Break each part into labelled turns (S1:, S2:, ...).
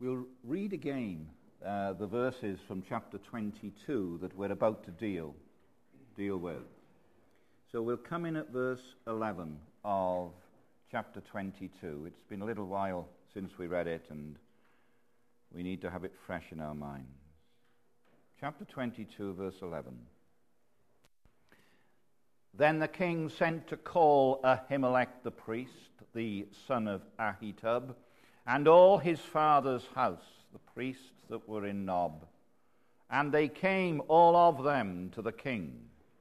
S1: We'll read again the verses from chapter 22 that we're about to deal with. So we'll come in at verse 11 of chapter 22. It's been a little while since we read it, and we need to have it fresh in our minds. Chapter 22, verse 11. Then the king sent to call Ahimelech the priest, the son of Ahitub, and all his father's house, the priests that were in Nob. And they came, all of them, to the king.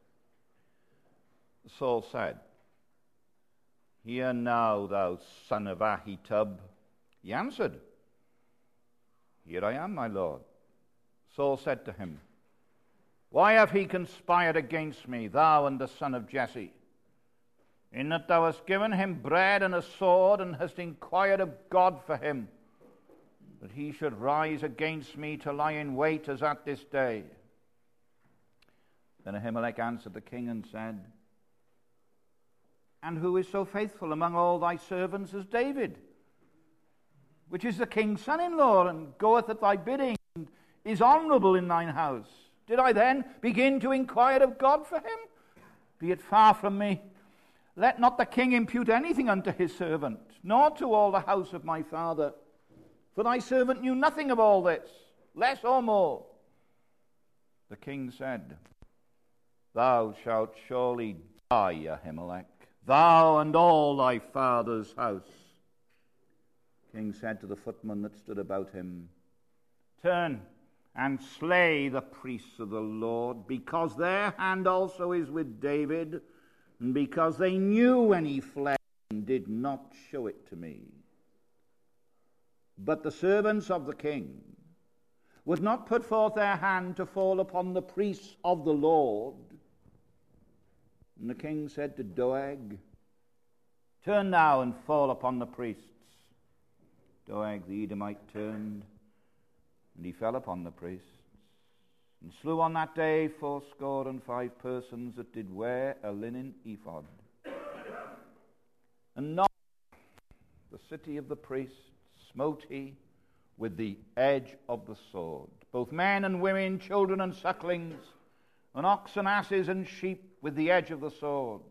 S1: Saul said, "Hear now, thou son of Ahitub." He answered, "Here I am, my lord." Saul said to him, "Why have he conspired against me, thou and the son of Jesse? In that thou hast given him bread and a sword, and hast inquired of God for him, that he should rise against me to lie in wait as at this day." Then Ahimelech answered the king and said, "And who is so faithful among all thy servants as David, which is the king's son-in-law, and goeth at thy bidding, and is honorable in thine house? Did I then begin to inquire of God for him? Be it far from me. Let not the king impute anything unto his servant, nor to all the house of my father. For thy servant knew nothing of all this, less or more." The king said, "Thou shalt surely die, Ahimelech, thou and all thy father's house." The king said to the footmen that stood about him, "Turn and slay the priests of the Lord, because their hand also is with David, and because they knew when he fled and did not show it to me." But the servants of the king would not put forth their hand to fall upon the priests of the Lord. And the king said to Doeg, "Turn now and fall upon the priests." Doeg the Edomite turned, and he fell upon the priests, and slew on that day 75 persons that did wear a linen ephod. And Nob, the city of the priests, smote he with the edge of the sword, both men and women, children and sucklings, and oxen, asses, and sheep with the edge of the sword.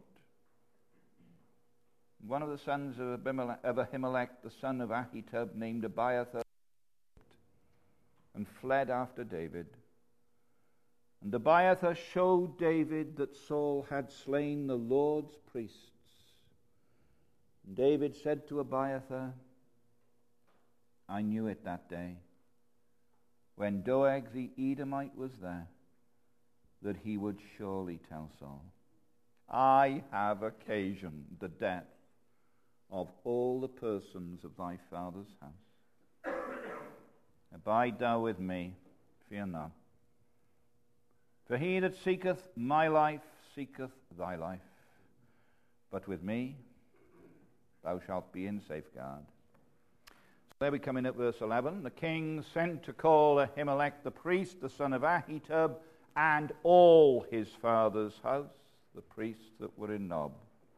S1: One of the sons of Ahimelech, the son of Ahitub, named Abiathar, and fled after David. And Abiathar showed David that Saul had slain the Lord's priests. And David said to Abiathar, "I knew it that day, when Doeg the Edomite was there, that he would surely tell Saul, I have occasioned the death of all the persons of thy father's house. Abide thou with me, fear not. For he that seeketh my life seeketh thy life. But with me thou shalt be in safeguard." So there we come in at verse 11. The king sent to call Ahimelech the priest, the son of Ahitub, and all his father's house, the priests that were in Nob.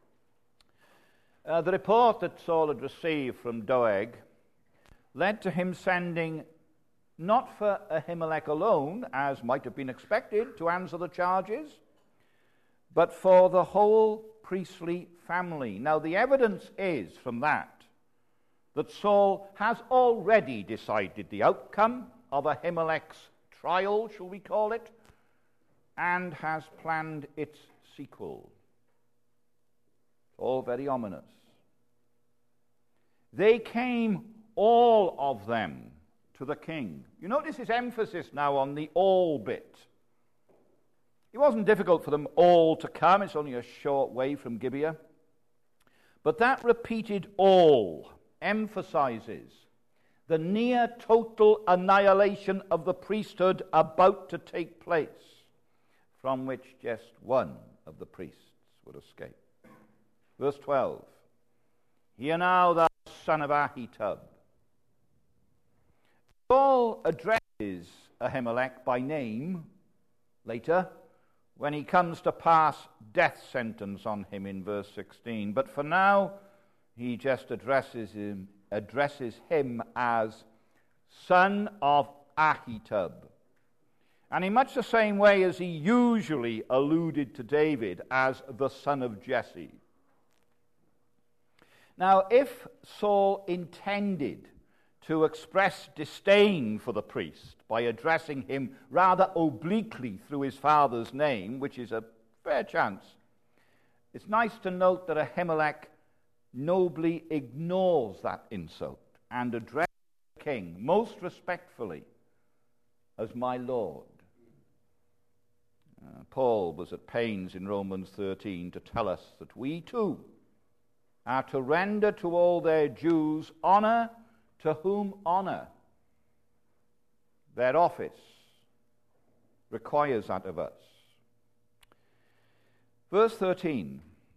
S1: The report that Saul had received from Doeg led to him sending not for Ahimelech alone, as might have been expected, to answer the charges, but for the whole priestly family. Now, the evidence is from that Saul has already decided the outcome of Ahimelech's trial, shall we call it, and has planned its sequel. All very ominous. They came, all of them, to the king. You notice his emphasis now on the all bit. It wasn't difficult for them all to come. It's only a short way from Gibeah. But that repeated all emphasizes the near total annihilation of the priesthood about to take place, from which just one of the priests would escape. Verse 12. "Hear now, thou son of Ahitub." Saul addresses Ahimelech by name later when he comes to pass death sentence on him in verse 16. But for now, he just addresses him as son of Ahitub. And in much the same way as he usually alluded to David as the son of Jesse. Now, if Saul intended to express disdain for the priest by addressing him rather obliquely through his father's name, which is a fair chance, it's nice to note that Ahimelech nobly ignores that insult and addresses the king most respectfully as my lord. Paul was at pains in Romans 13 to tell us that we too are to render to all their Jews honor to whom honor. Their office requires that of us. Verse 13,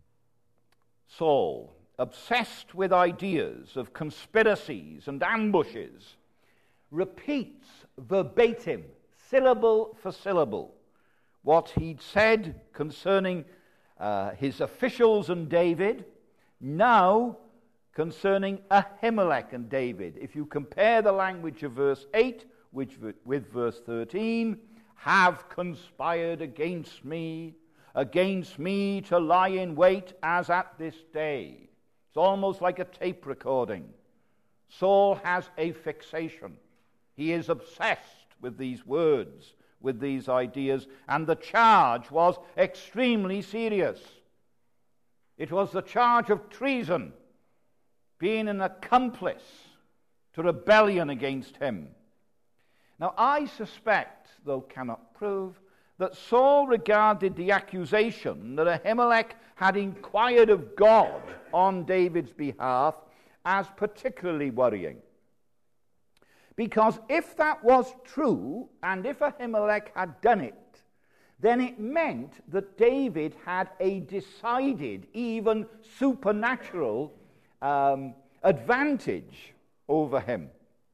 S1: Saul, obsessed with ideas of conspiracies and ambushes, repeats verbatim, syllable for syllable, what he'd said concerning his officials and David, now concerning Ahimelech and David. If you compare the language of verse 8 with verse 13, have conspired against me to lie in wait as at this day. It's almost like a tape recording. Saul has a fixation. He is obsessed with these words, with these ideas, and the charge was extremely serious. It was the charge of treason, being an accomplice to rebellion against him. Now, I suspect, though cannot prove, that Saul regarded the accusation that Ahimelech had inquired of God on David's behalf as particularly worrying. Because if that was true, and if Ahimelech had done it, then it meant that David had a decided, even supernatural advantage over him.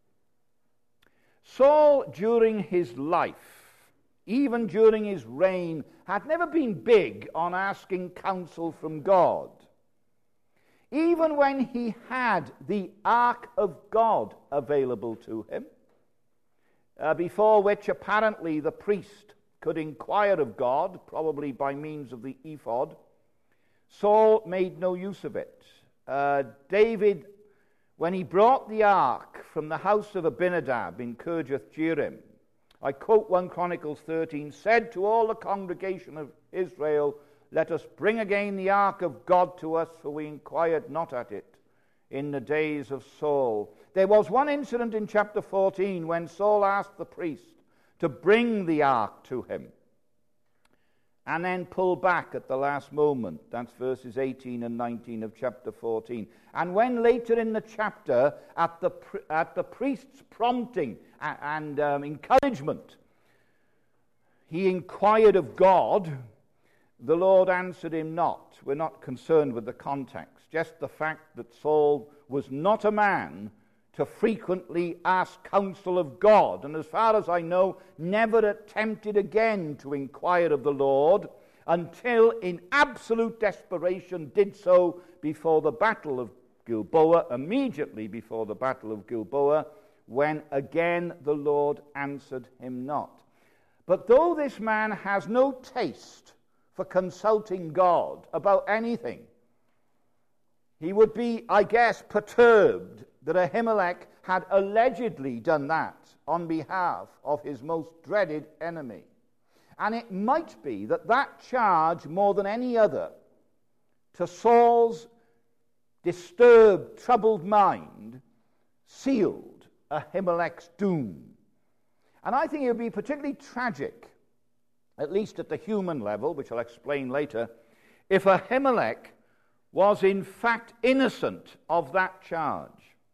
S1: Saul, during his life, even during his reign, had never been big on asking counsel from God. Even when he had the Ark of God available to him, before which apparently the priest could inquire of God, probably by means of the ephod, Saul made no use of it. David, when he brought the ark from the house of Abinadab in Kirjath-jearim, I quote 1 Chronicles 13, said to all the congregation of Israel, let us bring again the ark of God to us, for we inquired not at it in the days of Saul. There was one incident in chapter 14 when Saul asked the priest to bring the ark to him and then pull back at the last moment. That's verses 18 and 19 of chapter 14. And when later in the chapter, at the priest's prompting and encouragement, he inquired of God, the Lord answered him not. We're not concerned with the context, just the fact that Saul was not a man to frequently ask counsel of God, and as far as I know, never attempted again to inquire of the Lord until in absolute desperation did so before the battle of Gilboa, immediately before the battle of Gilboa, when again the Lord answered him not. But though this man has no taste for consulting God about anything, he would be, I guess, perturbed that Ahimelech had allegedly done that on behalf of his most dreaded enemy. And it might be that that charge, more than any other, to Saul's disturbed, troubled mind, sealed Ahimelech's doom. And I think it would be particularly tragic, at least at the human level, which I'll explain later, if Ahimelech was in fact innocent of that charge,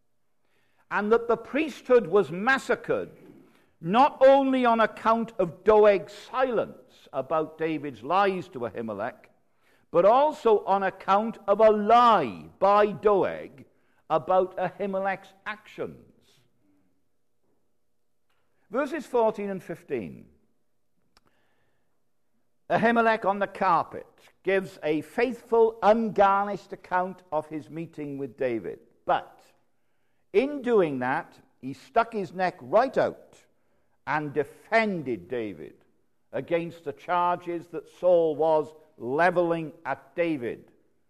S1: and that the priesthood was massacred not only on account of Doeg's silence about David's lies to Ahimelech, but also on account of a lie by Doeg about Ahimelech's actions. Verses 14 and 15. Ahimelech on the carpet gives a faithful, ungarnished account of his meeting with David. But in doing that, he stuck his neck right out and defended David against the charges that Saul was leveling at David.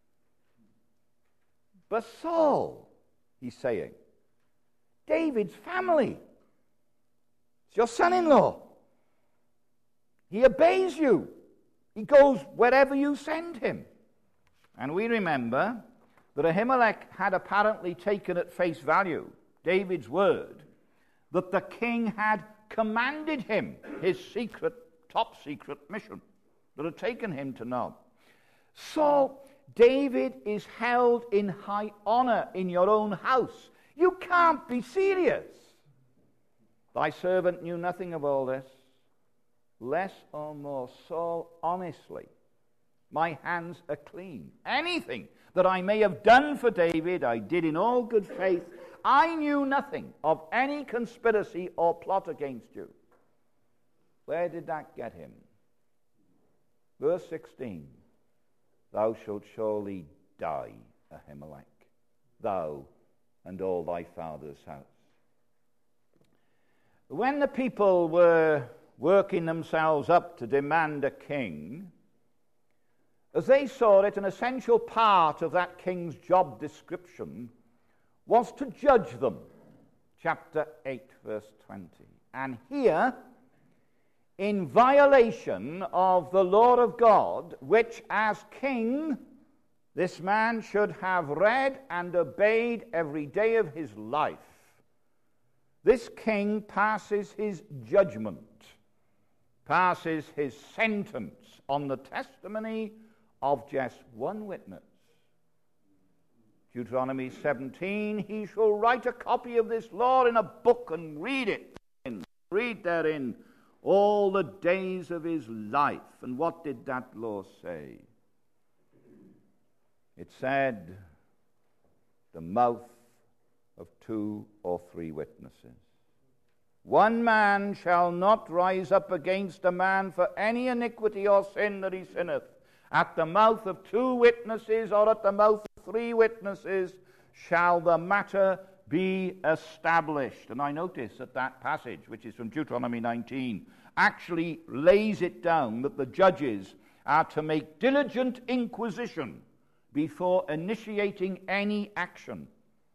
S1: But Saul, he's saying, David's family. It's your son-in-law. He obeys you. He goes wherever you send him. And we remember that Ahimelech had apparently taken at face value David's word that the king had commanded him his secret, top secret mission that had taken him to Nob. So David is held in high honor in your own house. You can't be serious. Thy servant knew nothing of all this. Less or more, Saul, honestly, my hands are clean. Anything that I may have done for David, I did in all good faith. I knew nothing of any conspiracy or plot against you. Where did that get him? Verse 16. Thou shalt surely die, Ahimelech, thou and all thy father's house. When the people were working themselves up to demand a king, as they saw it, an essential part of that king's job description was to judge them. Chapter 8, verse 20. And here, in violation of the law of God, which as king, this man should have read and obeyed every day of his life, this king passes his judgment, passes his sentence on the testimony of just one witness. Deuteronomy 17, he shall write a copy of this law in a book and read therein all the days of his life. And what did that law say? It said, the mouth of 2 or 3 witnesses. One man shall not rise up against a man for any iniquity or sin that he sinneth. At the mouth of 2 witnesses or at the mouth of 3 witnesses shall the matter be established. And I notice that that passage, which is from Deuteronomy 19, actually lays it down that the judges are to make diligent inquisition before initiating any action.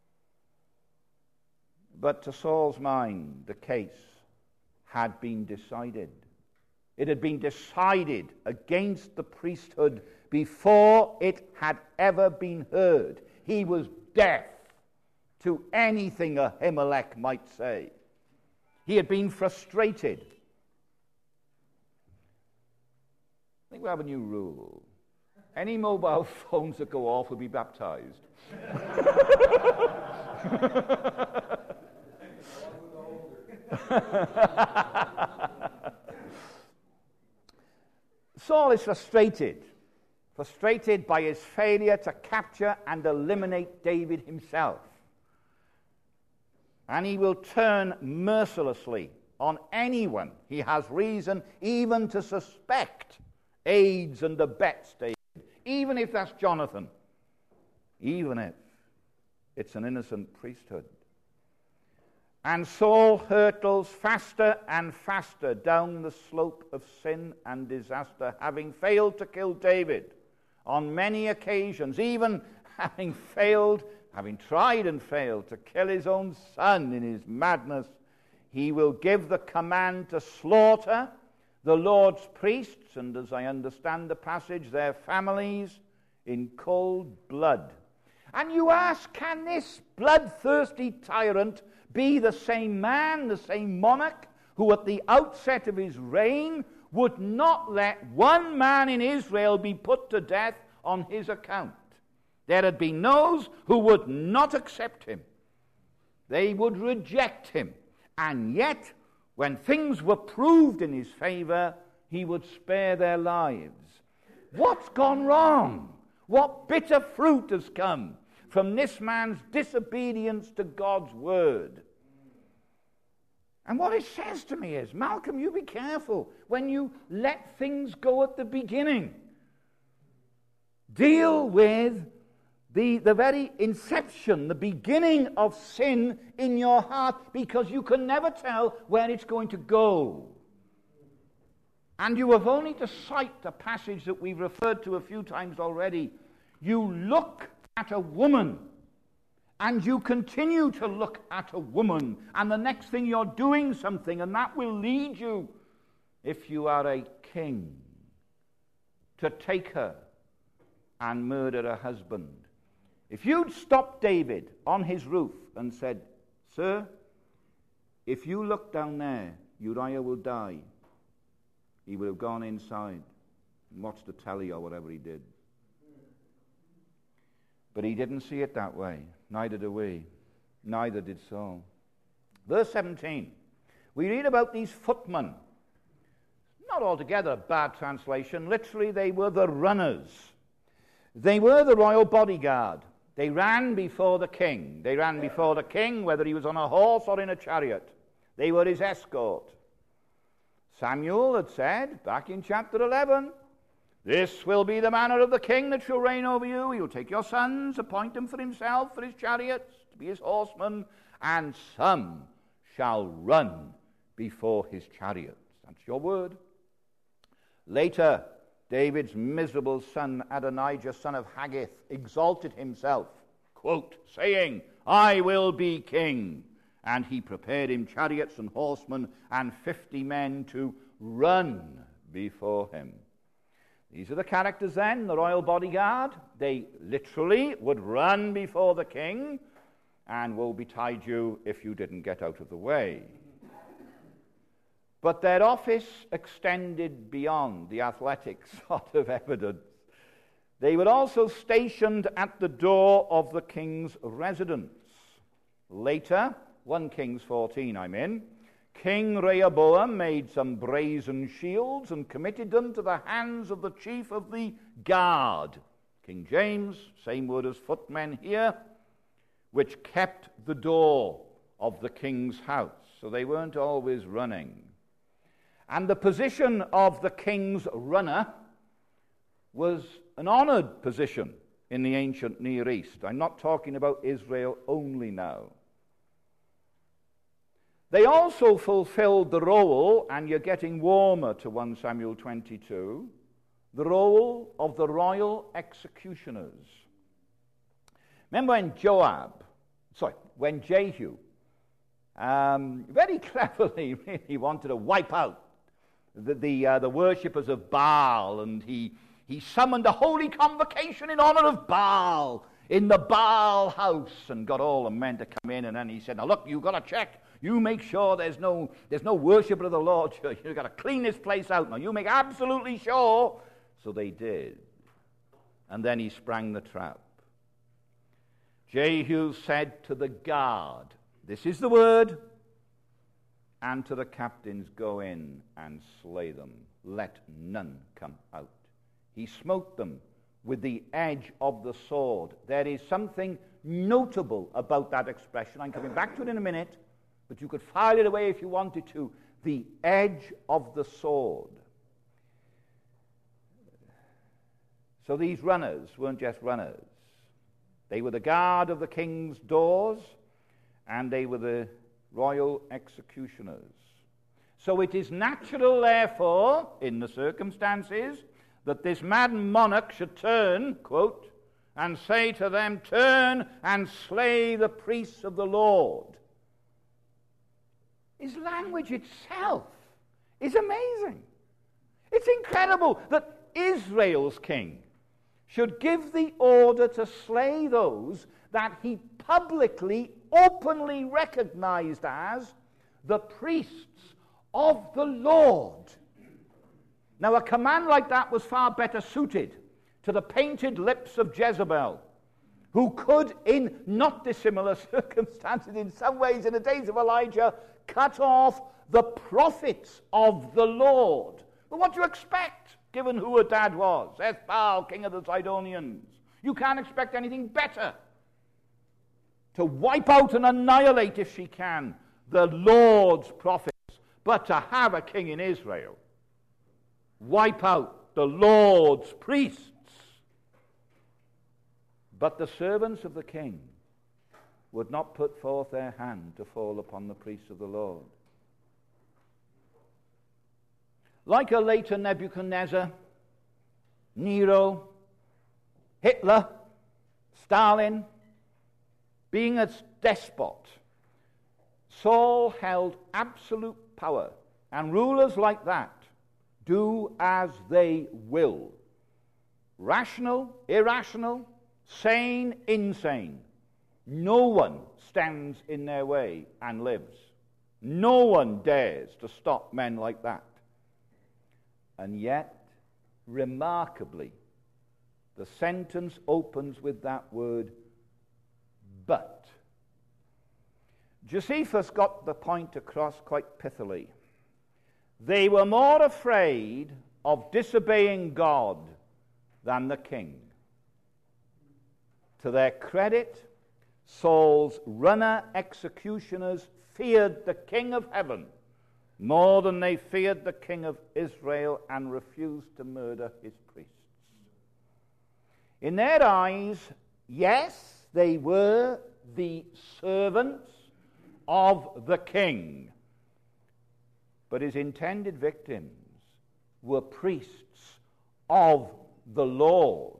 S1: But to Saul's mind, the case had been decided. It had been decided against the priesthood before it had ever been heard. He was deaf to anything Ahimelech might say. He had been frustrated. I think we have a new rule. Any mobile phones that go off will be baptized. Saul is frustrated by his failure to capture and eliminate David himself. And he will turn mercilessly on anyone he has reason even to suspect aids and abets David, even if that's Jonathan, even if it's an innocent priesthood. And Saul hurtles faster and faster down the slope of sin and disaster, having failed to kill David on many occasions, even having tried and failed to kill his own son in his madness. He will give the command to slaughter the Lord's priests, and as I understand the passage, their families, in cold blood. And you ask, can this bloodthirsty tyrant be the same man, the same monarch, who at the outset of his reign would not let one man in Israel be put to death on his account? There had been those who would not accept him. They would reject him. And yet, when things were proved in his favor, he would spare their lives. What's gone wrong? What bitter fruit has come from this man's disobedience to God's word? And what it says to me is, Malcolm, you be careful when you let things go at the beginning. Deal with the very inception, the beginning of sin in your heart, because you can never tell where it's going to go. And you have only to cite the passage that we've referred to a few times already. You look at a woman, and you continue to look at a woman, and the next thing you're doing something, and that will lead you, if you are a king, to take her and murder her husband. If you'd stopped David on his roof and said, "Sir, if you look down there, Uriah will die," he would have gone inside and watched the telly or whatever he did. But he didn't see it that way. Neither do we. Neither did Saul. Verse 17. We read about these footmen. Not altogether a bad translation. Literally, they were the runners. They were the royal bodyguard. They ran before the king. They ran before the king, whether he was on a horse or in a chariot. They were his escort. Samuel had said, back in chapter 11, "This will be the manner of the king that shall reign over you. He will take your sons, appoint them for himself, for his chariots, to be his horsemen, and some shall run before his chariots." That's your word. Later, David's miserable son, Adonijah, son of Haggith, exalted himself, quote, saying, "I will be king." And he prepared him chariots and horsemen and 50 men to run before him. These are the characters then, the royal bodyguard. They literally would run before the king, and woe betide you if you didn't get out of the way. But their office extended beyond the athletic sort of evidence. They were also stationed at the door of the king's residence. Later, 1 Kings 14 I'm in, King Rehoboam made some brazen shields and committed them to the hands of the chief of the guard. King James, same word as footmen here, which kept the door of the king's house. So they weren't always running. And the position of the king's runner was an honored position in the ancient Near East. I'm not talking about Israel only now. They also fulfilled the role, and you're getting warmer to 1 Samuel 22, the role of the royal executioners. Remember when Jehu very cleverly really wanted to wipe out the worshippers of Baal, and he summoned a holy convocation in honor of Baal in the Baal house and got all the men to come in, and then he said, "Now look, you've got to check. You make sure there's no worshipper of the Lord. You've got to clean this place out. Now you make absolutely sure." So they did. And then he sprang the trap. Jehu said to the guard, this is the word, and to the captains, "Go in and slay them. Let none come out." He smote them with the edge of the sword. There is something notable about that expression. I'm coming back to it in a minute, but you could file it away if you wanted to. The edge of the sword. So these runners weren't just runners. They were the guard of the king's doors, and they were the royal executioners. So it is natural, therefore, in the circumstances, that this mad monarch should turn, quote, and say to them, "Turn and slay the priests of the Lord." His language itself is amazing. It's incredible that Israel's king should give the order to slay those that he publicly, openly recognized as the priests of the Lord. Now, a command like that was far better suited to the painted lips of Jezebel, who could, in not dissimilar circumstances, in some ways in the days of Elijah, cut off the prophets of the Lord. But what do you expect, given who her dad was? Ethbaal, king of the Sidonians. You can't expect anything better. To wipe out and annihilate, if she can, the Lord's prophets. But to have a king in Israel wipe out the Lord's priests, But the servants of the king would not put forth their hand to fall upon the priests of the Lord. Like a later Nebuchadnezzar, Nero, Hitler, Stalin, being a despot, Saul held absolute power, and rulers like that do as they will. Rational, irrational, sane, insane. No one stands in their way and lives. No one dares to stop men like that. And yet, remarkably, the sentence opens with that word, but. Josephus got the point across quite pithily. They were more afraid of disobeying God than the king. To their credit, Saul's runner executioners feared the King of Heaven more than they feared the King of Israel and refused to murder his priests. In their eyes, yes, they were the servants of the king, but his intended victims were priests of the Lord.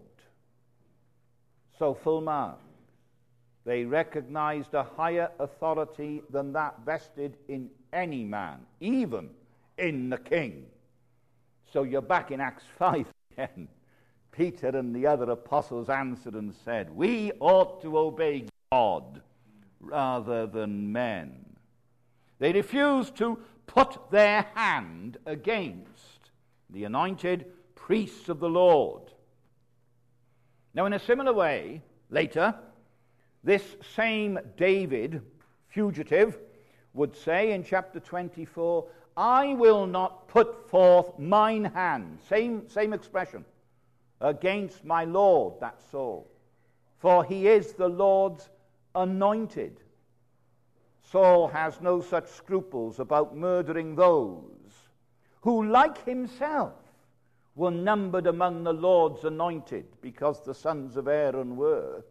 S1: So full mark. They recognized a higher authority than that vested in any man, even in the king. So you're back in Acts 5 again. Peter and the other apostles answered and said, "We ought to obey God rather than men." They refused to put their hand against the anointed priests of the Lord. Now, in a similar way, later, this same David, fugitive, would say in chapter 24, "I will not put forth mine hand," same expression, "against my Lord," that's Saul, "for he is the Lord's anointed." Saul has no such scruples about murdering those who, like himself, were numbered among the Lord's anointed, because the sons of Aaron were.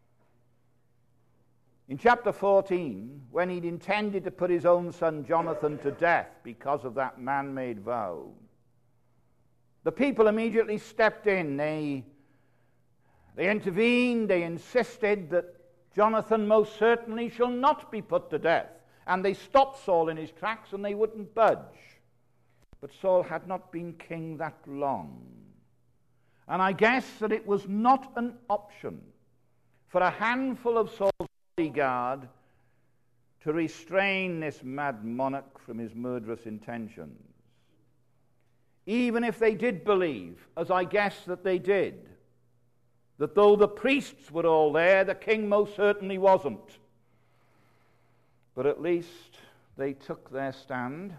S1: In chapter 14, when he'd intended to put his own son Jonathan to death because of that man-made vow, the people immediately stepped in. They intervened. They insisted that Jonathan most certainly shall not be put to death. And they stopped Saul in his tracks, and they wouldn't budge. But Saul had not been king that long. And I guess that it was not an option for a handful of Saul's bodyguard to restrain this mad monarch from his murderous intentions. Even if they did believe, as I guess that they did, that though the priests were all there, the king most certainly wasn't. But at least they took their stand.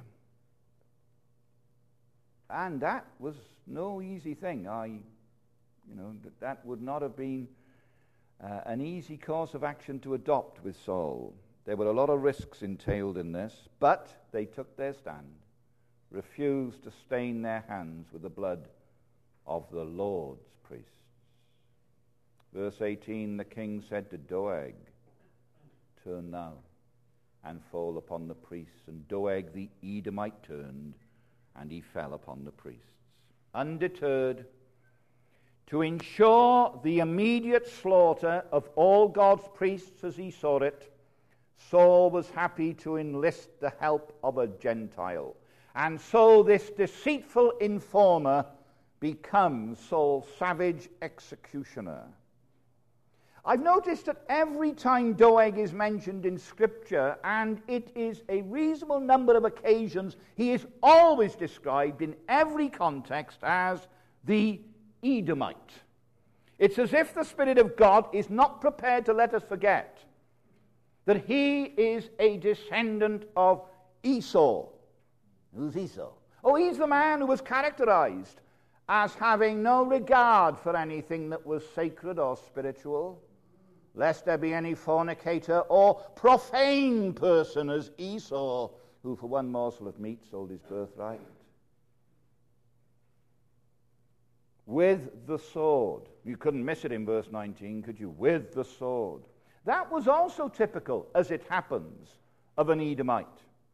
S1: And that was no easy thing. That would not have been an easy course of action to adopt with Saul. There were a lot of risks entailed in this, but they took their stand, refused to stain their hands with the blood of the Lord's priests. Verse 18, the king said to Doeg, "Turn thou and fall upon the priests." And Doeg the Edomite turned, and he fell upon the priests. Undeterred, to ensure the immediate slaughter of all God's priests as he saw it, Saul was happy to enlist the help of a Gentile. And so this deceitful informer becomes Saul's savage executioner. I've noticed that every time Doeg is mentioned in Scripture, and it is a reasonable number of occasions, he is always described in every context as the Edomite. It's as if the Spirit of God is not prepared to let us forget that he is a descendant of Esau. Who's Esau? Oh, he's the man who was characterized as having no regard for anything that was sacred or spiritual, lest there be any fornicator or profane person as Esau, who for one morsel of meat sold his birthright. with the sword. You couldn't miss it in verse 19, could you? With the sword. That was also typical, as it happens, of an Edomite.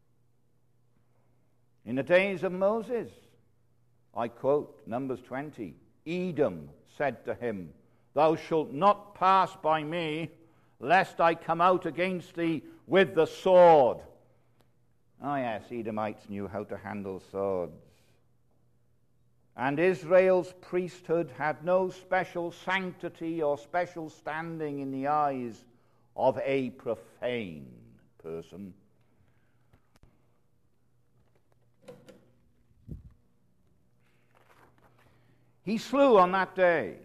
S1: In the days of Moses, I quote Numbers 20, Edom said to him, Thou shalt not pass by me, lest I come out against thee with the sword. Oh yes, Edomites knew how to handle swords. And Israel's priesthood had no special sanctity or special standing in the eyes of a profane person. He slew on that day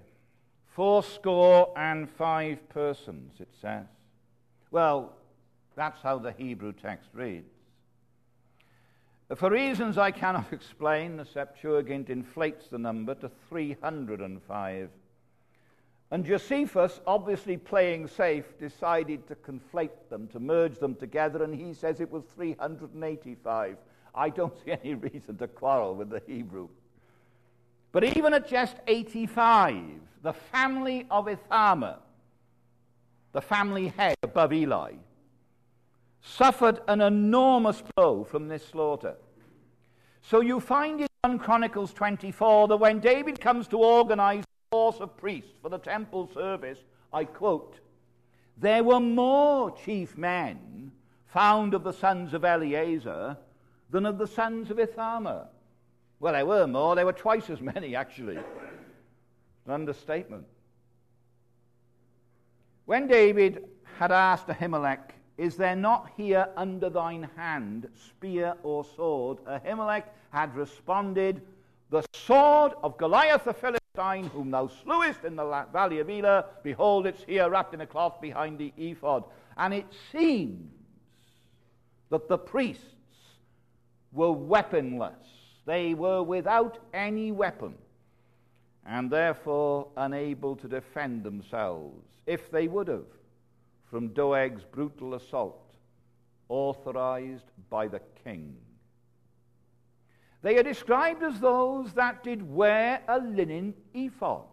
S1: 75 persons, it says. Well, that's how the Hebrew text reads. For reasons I cannot explain, the Septuagint inflates the number to 305. And Josephus, obviously playing safe, decided to conflate them, to merge them together, and he says it was 385. I don't see any reason to quarrel with the Hebrew. But even at just 85, the family of Ithamar, the family head above Eli, suffered an enormous blow from this slaughter. So you find in 1 Chronicles 24 that when David comes to organize a force of priests for the temple service, I quote, there were more chief men found of the sons of Eleazar than of the sons of Ithamar. Well, there were more. There were twice as many, actually. An understatement. When David had asked Ahimelech, is there not here under thine hand spear or sword? Ahimelech had responded, the sword of Goliath the Philistine, whom thou slewest in the valley of Elah, behold, it's here wrapped in a cloth behind the ephod. And it seems that the priests were weaponless. They were without any weapon, and therefore unable to defend themselves, if they would have, from Doeg's brutal assault, authorized by the king. They are described as those that did wear a linen ephod.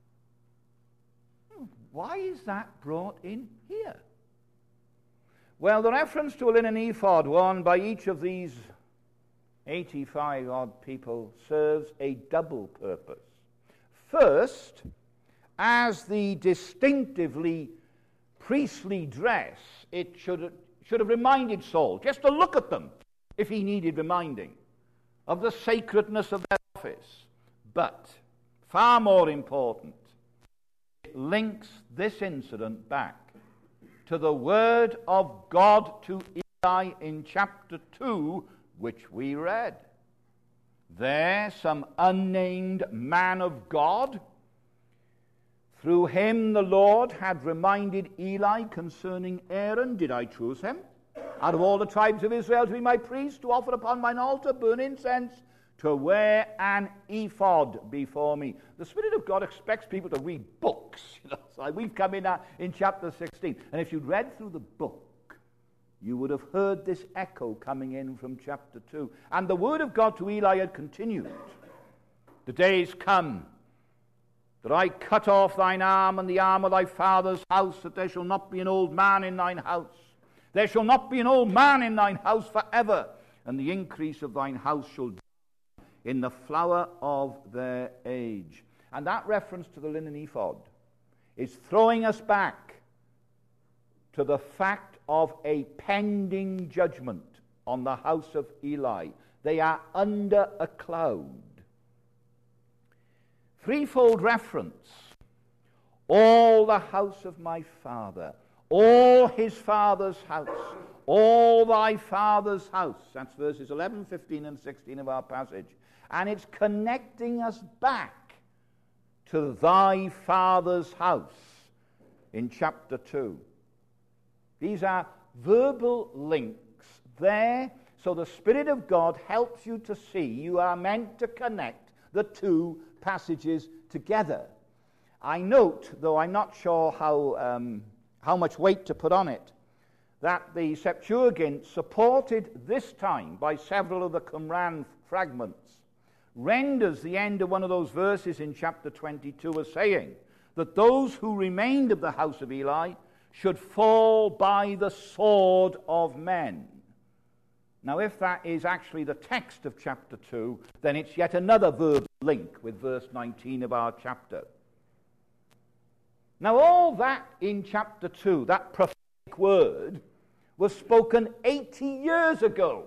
S1: Why is that brought in here? Well, the reference to a linen ephod worn by each of these 85-odd people serves a double purpose. First, as the distinctively priestly dress, it should have reminded Saul, just to look at them, if he needed reminding, of the sacredness of their office. But, far more important, it links this incident back to the word of God to Eli in chapter 2, which we read. There, some unnamed man of God, through him the Lord had reminded Eli concerning Aaron, did I choose him out of all the tribes of Israel to be my priest, to offer upon mine altar, burn incense, to wear an ephod before me. The Spirit of God expects people to read books. So we've come in chapter 16. And if you'd read through the book, you would have heard this echo coming in from chapter 2. And the word of God to Eli had continued. The days come that I cut off thine arm and the arm of thy father's house, that there shall not be an old man in thine house. There shall not be an old man in thine house forever, and the increase of thine house shall die in the flower of their age. And that reference to the linen ephod is throwing us back to the fact of a pending judgment on the house of Eli. They are under a cloud. Threefold reference. All the house of my father, all his father's house, all thy father's house. That's verses 11, 15, and 16 of our passage. And it's connecting us back to thy father's house in chapter 2. These are verbal links there, so the Spirit of God helps you to see you are meant to connect the two passages together. I note, though I'm not sure how much weight to put on it, that the Septuagint, supported this time by several of the Qumran fragments, renders the end of one of those verses in chapter 22 as saying that those who remained of the house of Eli should fall by the sword of men. Now, if that is actually the text of chapter 2, then it's yet another verb link with verse 19 of our chapter. Now, all that in chapter 2, that prophetic word, was spoken 80 years ago.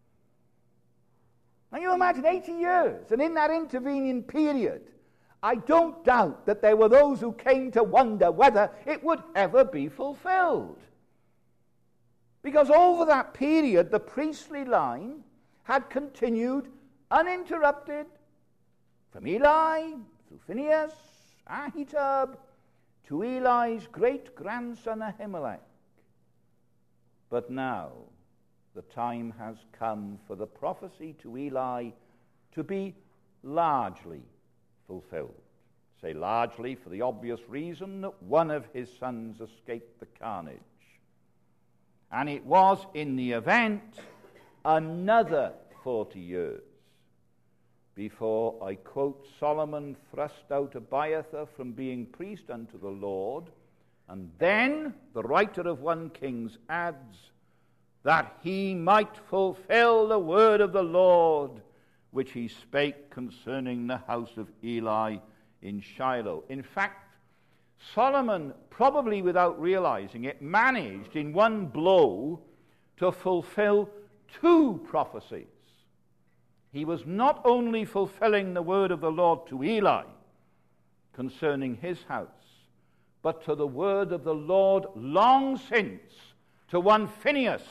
S1: Now, you imagine 80 years, and in that intervening period, I don't doubt that there were those who came to wonder whether it would ever be fulfilled. Because over that period, the priestly line had continued uninterrupted from Eli through Phinehas, Ahitub, to Eli's great-grandson Ahimelech. But now the time has come for the prophecy to Eli to be largely fulfilled. Say largely for the obvious reason that one of his sons escaped the carnage. And it was in the event another 40 years before, I quote, Solomon thrust out Abiathar from being priest unto the Lord. And then the writer of 1 Kings adds, that he might fulfill the word of the Lord, which he spake concerning the house of Eli in Shiloh. In fact, Solomon, probably without realizing it, managed in one blow to fulfill 2 prophecies. He was not only fulfilling the word of the Lord to Eli concerning his house, but to the word of the Lord long since to one Phinehas,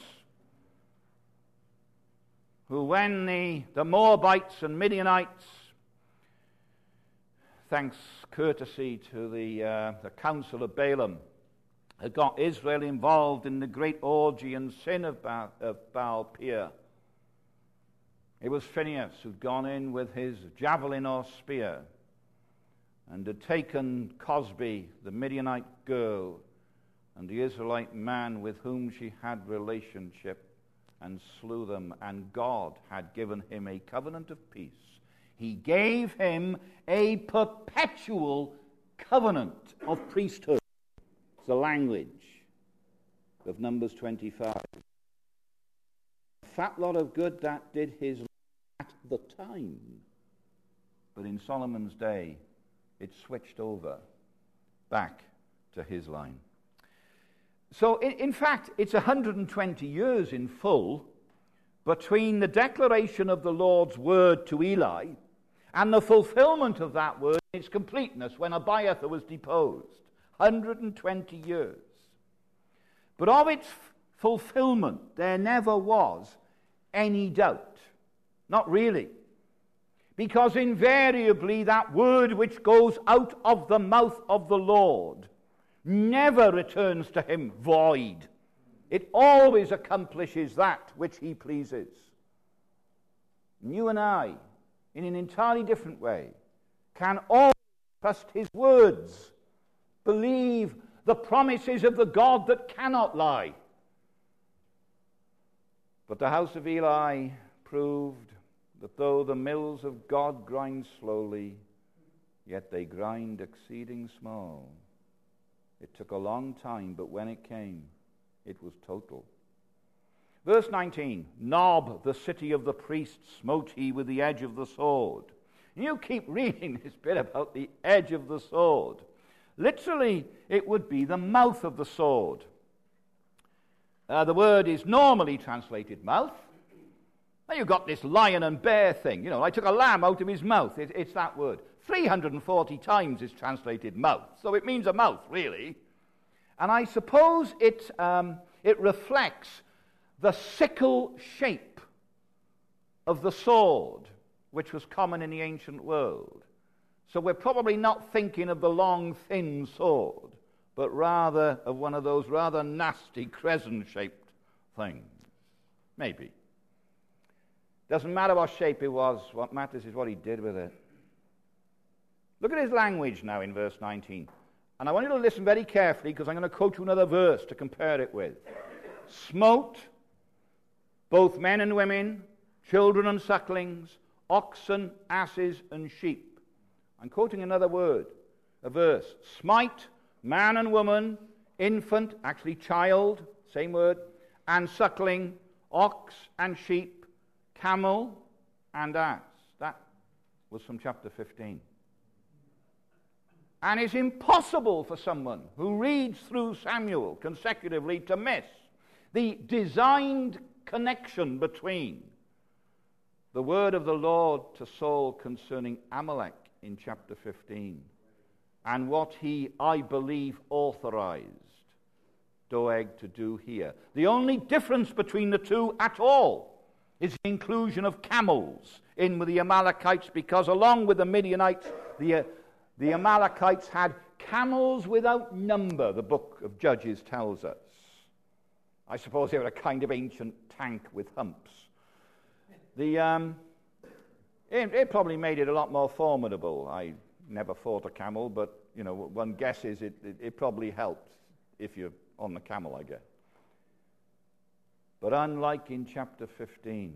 S1: who when the Moabites and Midianites, thanks courtesy to the council of Balaam, had got Israel involved in the great orgy and sin of Baal Peor. It was Phinehas who'd gone in with his javelin or spear and had taken Cosbi, the Midianite girl, and the Israelite man with whom she had relationship, and slew them, and God had given him a covenant of peace. He gave him a perpetual covenant of priesthood. It's the language of Numbers 25. A fat lot of good that did his at the time. But in Solomon's day, it switched over back to his line. So, in fact, it's 120 years in full between the declaration of the Lord's word to Eli and the fulfillment of that word in its completeness when Abiathar was deposed. 120 years. But of its fulfillment, there never was any doubt. Not really. Because invariably that word which goes out of the mouth of the Lord never returns to him void. It always accomplishes that which he pleases. And you and I, in an entirely different way, can always trust his words, believe the promises of the God that cannot lie. But the house of Eli proved that though the mills of God grind slowly, yet they grind exceeding small. It took a long time, but when it came, it was total. Verse 19, Nob, the city of the priests, smote he with the edge of the sword. And you keep reading this bit about the edge of the sword. Literally, it would be the mouth of the sword. The word is normally translated mouth. Now you've got this lion and bear thing. You know, I took a lamb out of his mouth. It's that word. 340 times it's translated mouth. So it means a mouth, really. And I suppose it reflects the sickle shape of the sword, which was common in the ancient world. So we're probably not thinking of the long, thin sword, but rather of one of those rather nasty crescent-shaped things. Maybe. Doesn't matter what shape it was. What matters is what he did with it. Look at his language now in verse 19. And I want you to listen very carefully because I'm going to quote you another verse to compare it with. Smote both men and women, children and sucklings, oxen, asses, and sheep. I'm quoting another word, a verse. Smite, man and woman, infant, actually child, same word, and suckling, ox and sheep, camel and ass. That was from chapter 15. And it's impossible for someone who reads through Samuel consecutively to miss the designed connection between the word of the Lord to Saul concerning Amalek in chapter 15 and what he, I believe, authorized Doeg to do here. The only difference between the two at all is the inclusion of camels in with the Amalekites, because along with the Midianites, the Amalekites had camels without number, the book of Judges tells us. I suppose they were a kind of ancient tank with humps. It probably made it a lot more formidable. I never fought a camel, but one guesses it probably helped if you're on the camel, I guess. But unlike in chapter 15,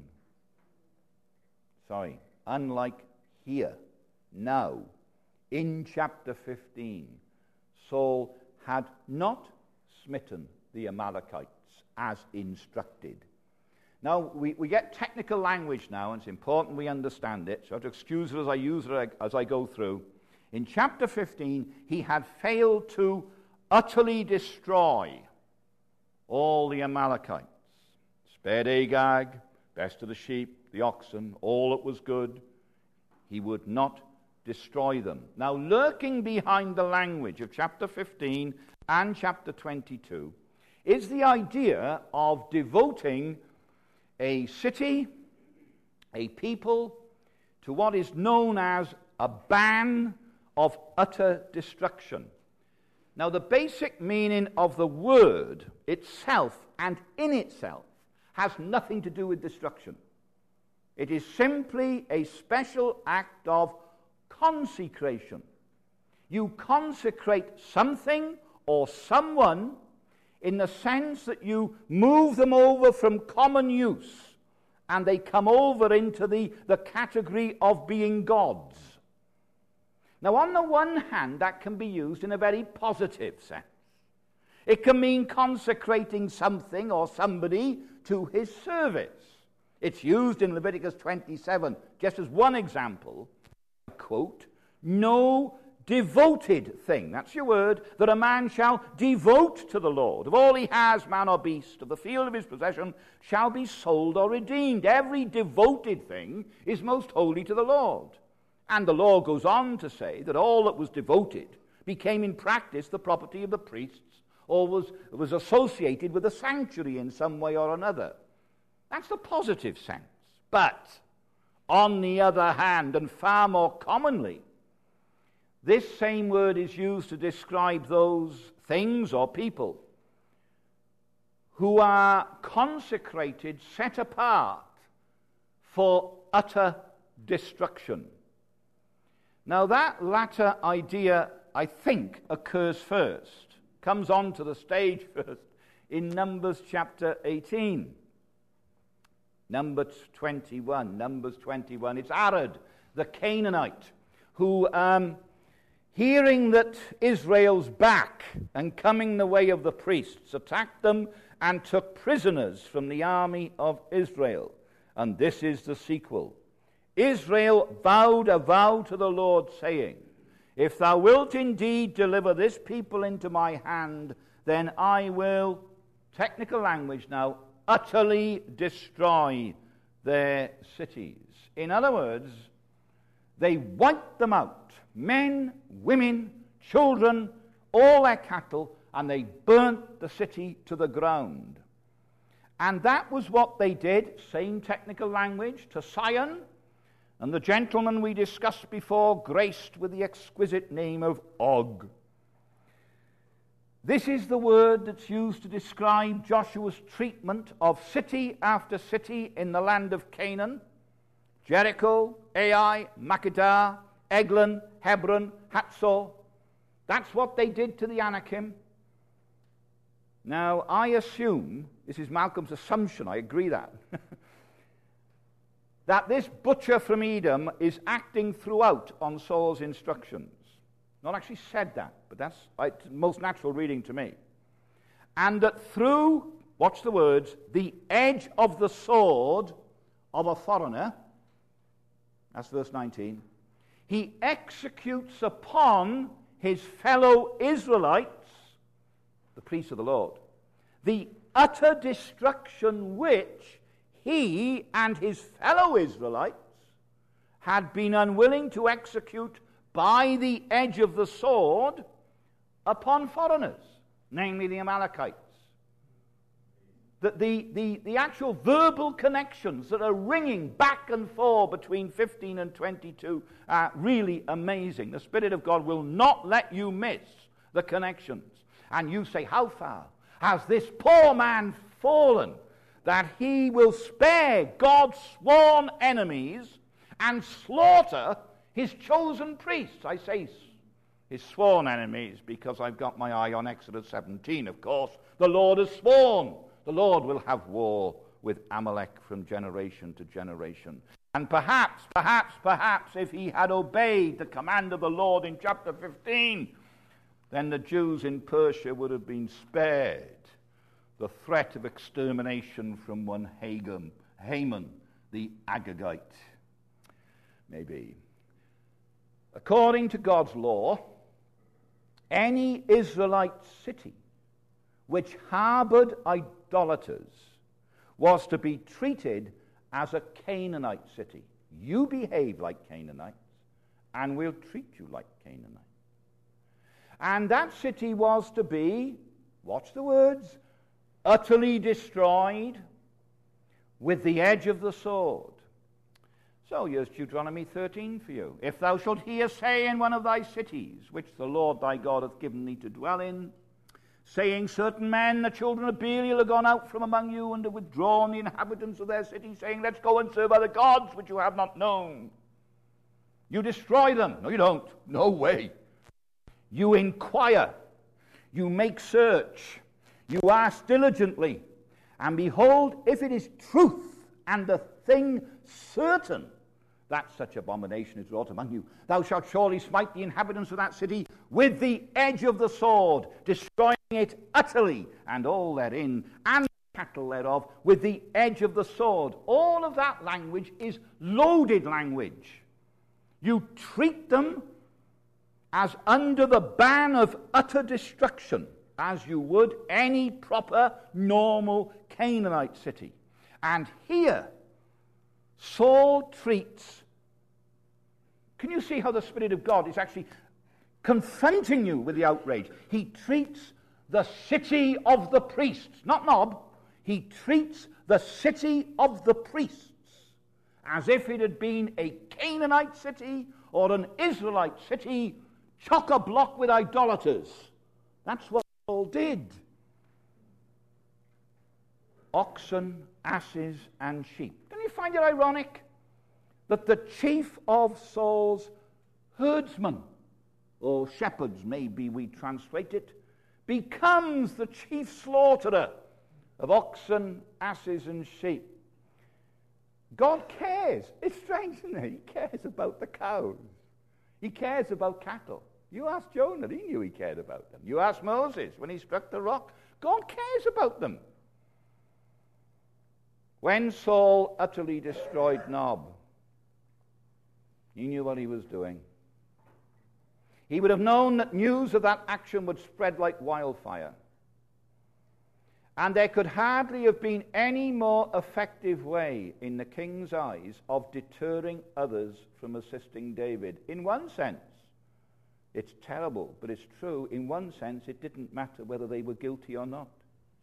S1: unlike here, now, in chapter 15, Saul had not smitten the Amalekites as instructed. Now, we get technical language now, and it's important we understand it, so I have to excuse it as I use it as I go through. In chapter 15, he had failed to utterly destroy all the Amalekites. Spared Agag, best of the sheep, the oxen, all that was good. He would not destroy them. Now, lurking behind the language of chapter 15 and chapter 22 is the idea of devoting a city, a people, to what is known as a ban of utter destruction. Now, the basic meaning of the word itself and in itself has nothing to do with destruction. It is simply a special act of consecration. You consecrate something or someone in the sense that you move them over from common use and they come over into the category of being gods. Now, on the one hand, that can be used in a very positive sense. It can mean consecrating something or somebody to his service. It's used in Leviticus 27, just as one example, quote, no devoted thing, that's your word, that a man shall devote to the Lord. Of all he has, man or beast, of the field of his possession, shall be sold or redeemed. Every devoted thing is most holy to the Lord. And the law goes on to say that all that was devoted became in practice the property of the priests, or was associated with a sanctuary in some way or another. That's the positive sense. But, on the other hand, and far more commonly, this same word is used to describe those things or people who are consecrated, set apart for utter destruction. Now, that latter idea, I think, occurs first, comes onto the stage first in Numbers chapter 18. Numbers 21. It's Arad, the Canaanite, who, hearing that Israel's back and coming the way of the priests, attacked them and took prisoners from the army of Israel. And this is the sequel. Israel vowed a vow to the Lord, saying, if thou wilt indeed deliver this people into my hand, then I will, technical language now, utterly destroy their cities. In other words, they wiped them out. Men, women, children, all their cattle, and they burnt the city to the ground. And that was what they did, same technical language, to Sihon, and the gentleman we discussed before, graced with the exquisite name of Og. This is the word that's used to describe Joshua's treatment of city after city in the land of Canaan. Jericho, Ai, Makkedah, Eglon, Hebron, Hatzor. That's what they did to the Anakim. Now, I assume, this is Malcolm's assumption, I agree that, that this butcher from Edom is acting throughout on Saul's instructions. Not actually said that, but that's the most natural reading to me. And that through, watch the words, the edge of the sword of a foreigner, that's verse 19, he executes upon his fellow Israelites, the priests of the Lord, the utter destruction which he and his fellow Israelites had been unwilling to execute by the edge of the sword upon foreigners, namely the Amalekites. That the actual verbal connections that are ringing back and forth between 15 and 22 are really amazing. The Spirit of God will not let you miss the connections. And you say, how far has this poor man fallen that he will spare God's sworn enemies and slaughter his chosen priests? I say his sworn enemies because I've got my eye on Exodus 17, of course. The Lord has sworn. The Lord will have war with Amalek from generation to generation. And perhaps, if he had obeyed the command of the Lord in chapter 15, then the Jews in Persia would have been spared the threat of extermination from one Haman the Agagite. Maybe. According to God's law, any Israelite city which harbored idolaters was to be treated as a Canaanite city. You behave like Canaanites, and we'll treat you like Canaanites. And that city was to be, watch the words, utterly destroyed with the edge of the sword. So here's Deuteronomy 13 for you. If thou shalt hear say in one of thy cities, which the Lord thy God hath given thee to dwell in, saying, certain men, the children of Belial, are gone out from among you, and have withdrawn the inhabitants of their city, saying, let's go and serve other gods which you have not known. You destroy them. No, you don't. No way. You inquire. You make search. You ask diligently. And behold, if it is truth and the thing certain that such abomination is wrought among you, thou shalt surely smite the inhabitants of that city with the edge of the sword, destroying it utterly, and all therein, and the cattle thereof, with the edge of the sword. All of that language is loaded language. You treat them as under the ban of utter destruction, as you would any proper, normal Canaanite city. And here, Saul treats, can you see how the Spirit of God is actually confronting you with the outrage? He treats the city of the priests, not Nob. He treats the city of the priests as if it had been a Canaanite city or an Israelite city, chock-a-block with idolaters. That's what Saul did. Oxen, asses, and sheep. Don't you find it ironic that the chief of Saul's herdsmen, or shepherds maybe we translate it, becomes the chief slaughterer of oxen, asses, and sheep? God cares. It's strange, isn't it? He cares about the cows. He cares about cattle. You ask Jonah, he knew he cared about them. You ask Moses when he struck the rock. God cares about them. When Saul utterly destroyed Nob, he knew what he was doing. He would have known that news of that action would spread like wildfire. And there could hardly have been any more effective way in the king's eyes of deterring others from assisting David. In one sense, it's terrible, but it's true. In one sense, it didn't matter whether they were guilty or not.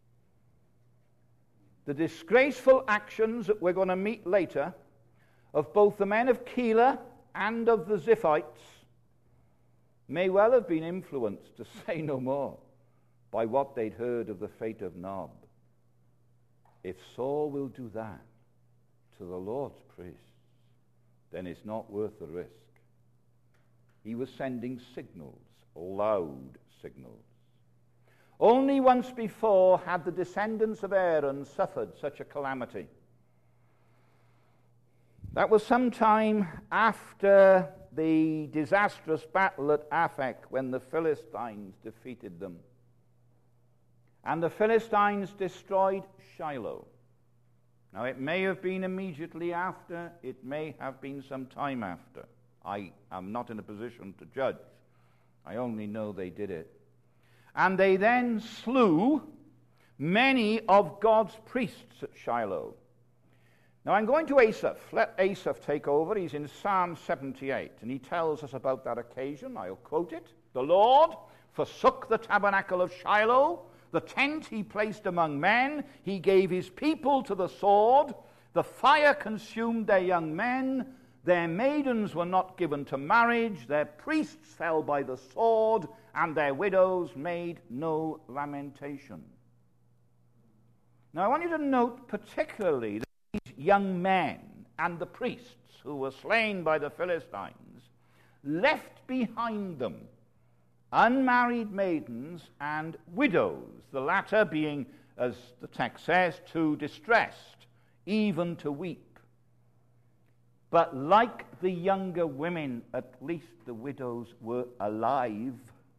S1: The disgraceful actions that we're going to meet later of both the men of Keilah and of the Ziphites may well have been influenced, to say no more, by what they'd heard of the fate of Nob. If Saul will do that to the Lord's priests, then it's not worth the risk. He was sending signals, loud signals. Only once before had the descendants of Aaron suffered such a calamity. That was sometime after the disastrous battle at Aphek when the Philistines defeated them. And the Philistines destroyed Shiloh. Now, it may have been immediately after, it may have been some time after. I am not in a position to judge. I only know they did it. And they then slew many of God's priests at Shiloh. Now, I'm going to Asaph. Let Asaph take over. He's in Psalm 78, and he tells us about that occasion. I'll quote it. The Lord forsook the tabernacle of Shiloh, the tent he placed among men. He gave his people to the sword. The fire consumed their young men. Their maidens were not given to marriage. Their priests fell by the sword, and their widows made no lamentation. Now, I want you to note particularly that these young men and the priests who were slain by the Philistines left behind them unmarried maidens and widows, the latter being, as the text says, too distressed, even to weep. But like the younger women, at least the widows were alive.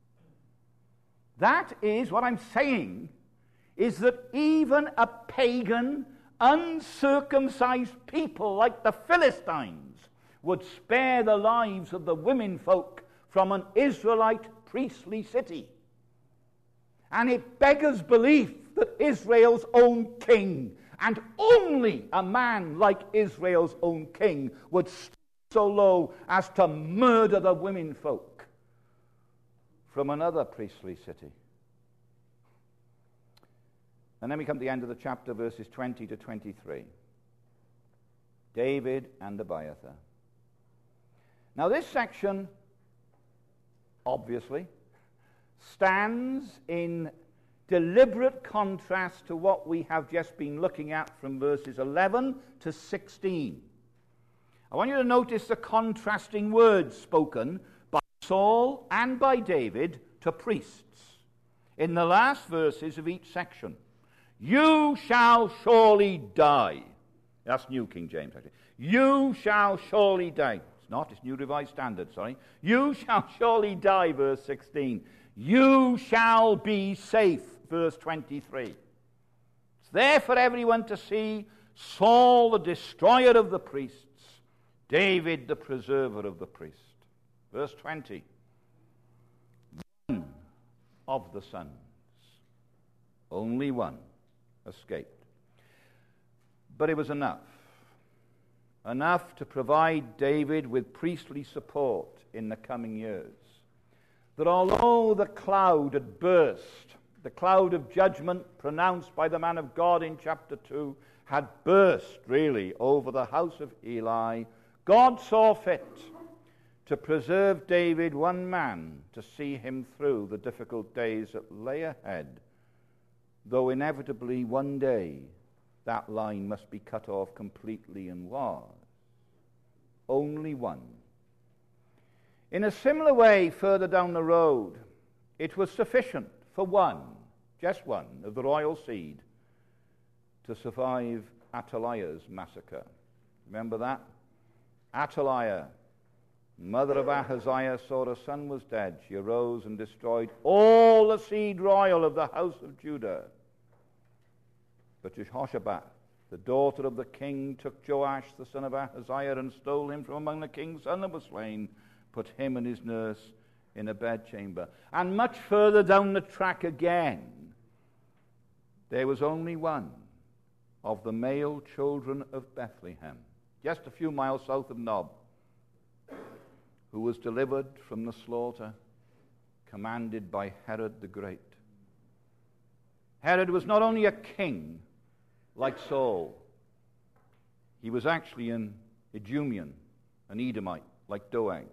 S1: That is what I'm saying, is that even a pagan, uncircumcised people like the Philistines would spare the lives of the women folk from an Israelite priestly city. And it beggars belief that Israel's own king, and only a man like Israel's own king, would stoop so low as to murder the women folk from another priestly city. And then we come to the end of the chapter, verses 20 to 23. David and Abiathar. Now this section, obviously, stands in deliberate contrast to what we have just been looking at from verses 11 to 16. I want you to notice the contrasting words spoken by Saul and by David to priests in the last verses of each section. You shall surely die. That's New King James, actually. You shall surely die. It's not, it's New Revised Standard, sorry. You shall surely die, verse 16. You shall be safe, verse 23. It's there for everyone to see. Saul, the destroyer of the priests. David, the preserver of the priest. Verse 20. One of the sons, only one, escaped. But it was enough. Enough to provide David with priestly support in the coming years. That although the cloud had burst, the cloud of judgment pronounced by the man of God in chapter 2 had burst really over the house of Eli, God saw fit to preserve David, one man, to see him through the difficult days that lay ahead, though inevitably one day that line must be cut off completely, and was. Only one. In a similar way, further down the road, it was sufficient for one, just one, of the royal seed to survive Athaliah's massacre. Remember that? Athaliah, mother of Ahaziah, saw her son was dead. She arose and destroyed all the seed royal of the house of Judah. But Jehoshaphat, the daughter of the king, took Joash, the son of Ahaziah, and stole him from among the king's sons that were slain, put him and his nurse in a bedchamber. And much further down the track again, there was only one of the male children of Bethlehem, just a few miles south of Nob, who was delivered from the slaughter commanded by Herod the Great. Herod was not only a king like Saul, he was actually an Idumean, an Edomite, like Doeg.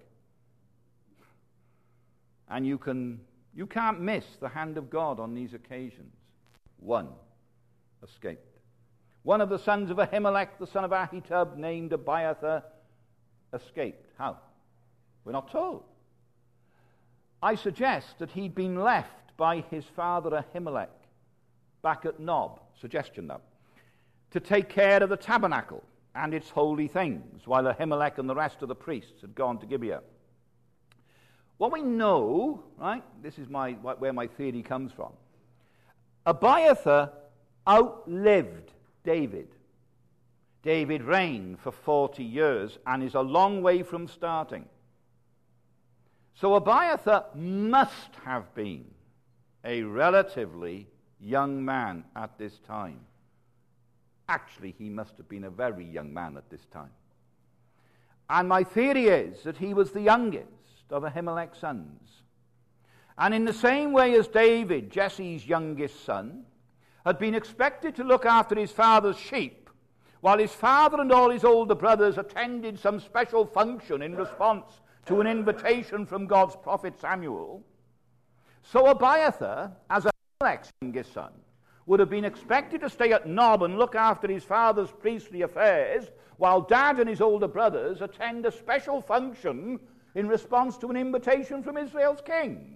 S1: And you can't miss the hand of God on these occasions. One escaped. One of the sons of Ahimelech, the son of Ahitub, named Abiathar, escaped. How? We're not told. I suggest that he'd been left by his father Ahimelech back at Nob, suggestion that, to take care of the tabernacle and its holy things, while Ahimelech and the rest of the priests had gone to Gibeah. What we know, right, this is where my theory comes from. Abiathar outlived David. David reigned for 40 years and is a long way from starting. So Abiathar must have been a relatively young man at this time. Actually, he must have been a very young man at this time. And my theory is that he was the youngest of Ahimelech's sons. And in the same way as David, Jesse's youngest son, had been expected to look after his father's sheep, while his father and all his older brothers attended some special function in response to an invitation from God's prophet Samuel, so Abiathar, as Ahimelech's youngest son, would have been expected to stay at Nob and look after his father's priestly affairs, while Dad and his older brothers attend a special function in response to an invitation from Israel's king.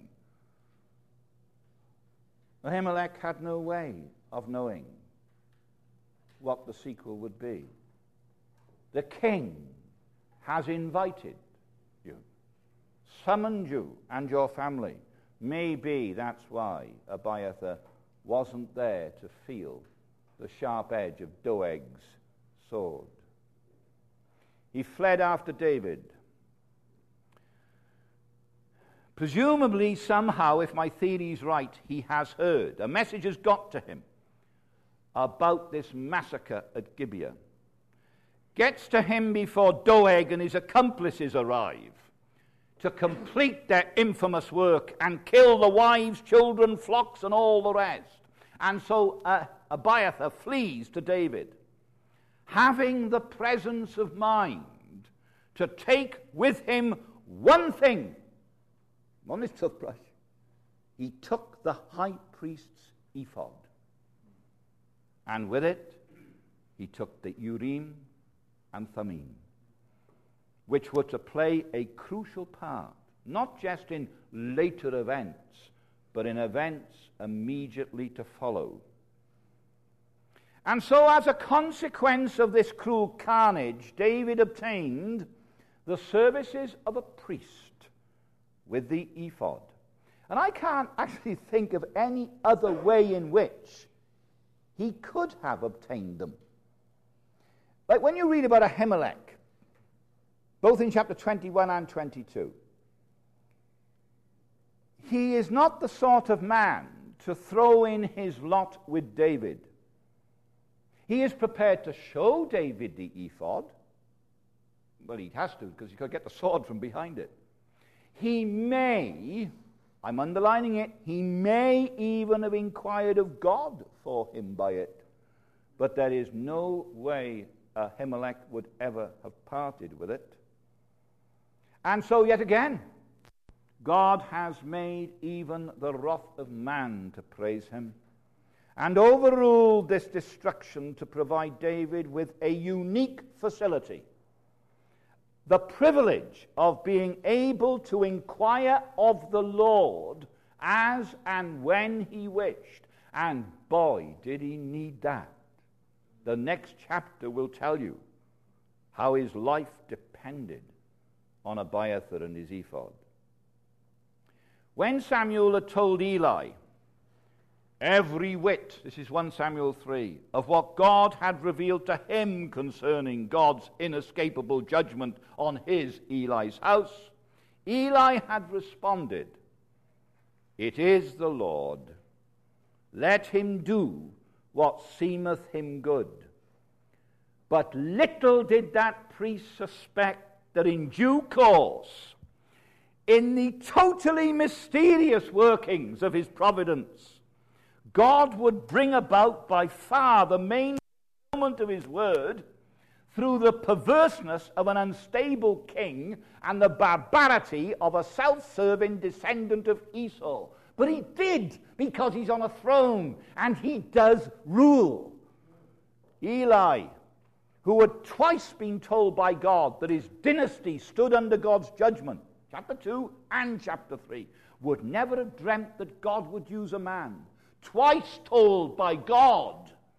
S1: Ahimelech had no way of knowing what the sequel would be. The king has invited you, summoned you and your family. Maybe that's why Abiathar wasn't there to feel the sharp edge of Doeg's sword. He fled after David. Presumably, somehow, if my theory's right, he has heard. A message has got to him about this massacre at Gibeah. Gets to him before Doeg and his accomplices arrive to complete their infamous work and kill the wives, children, flocks, and all the rest. And so Abiathar flees to David, having the presence of mind to take with him one thing on his toothbrush. He took the high priest's ephod, and with it he took the Urim and Thummim, which were to play a crucial part, not just in later events, but in events immediately to follow. And so, as a consequence of this cruel carnage, David obtained the services of a priest with the ephod. And I can't actually think of any other way in which he could have obtained them. Like when you read about Ahimelech, both in chapter 21 and 22, he is not the sort of man to throw in his lot with David. He is prepared to show David the ephod. Well, he has to, because he's got to get the sword from behind it. He may, I'm underlining it, he may even have inquired of God for him by it. But there is no way Ahimelech would ever have parted with it. And so yet again, God has made even the wrath of man to praise him, and overruled this destruction to provide David with a unique facility, the privilege of being able to inquire of the Lord as and when he wished. And boy, did he need that. The next chapter will tell you how his life depended on Abiathar and his ephod. When Samuel had told Eli every whit, this is 1 Samuel 3, of what God had revealed to him concerning God's inescapable judgment on his, Eli's, house, Eli had responded, "It is the Lord. Let him do what seemeth him good." But little did that priest suspect that in due course, in the totally mysterious workings of his providence, God would bring about by far the main fulfillment of his word through the perverseness of an unstable king and the barbarity of a self-serving descendant of Esau. But he did, because he's on a throne and he does rule. Eli, who had twice been told by God that his dynasty stood under God's judgment, chapter 2 and chapter 3, would never have dreamt that God would use a man, twice told by God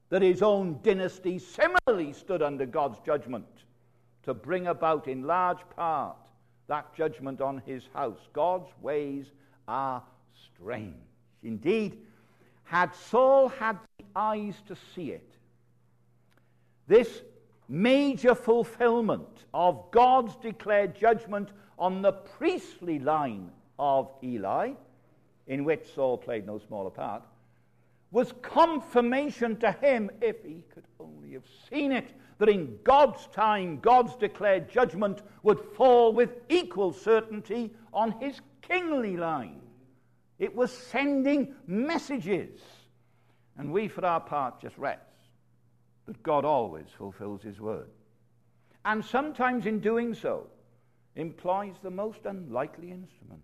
S1: that his own dynasty similarly stood under God's judgment to bring about in large part that judgment on his house. God's ways are strange. Indeed, had Saul had the eyes to see it, this major fulfillment of God's declared judgment on the priestly line of Eli, in which Saul played no smaller part, was confirmation to him, if he could only have seen it, that in God's time, God's declared judgment would fall with equal certainty on his kingly line. It was sending messages. And we, for our part, just rest that God always fulfills his word. And sometimes in doing so, employs the most unlikely instrument.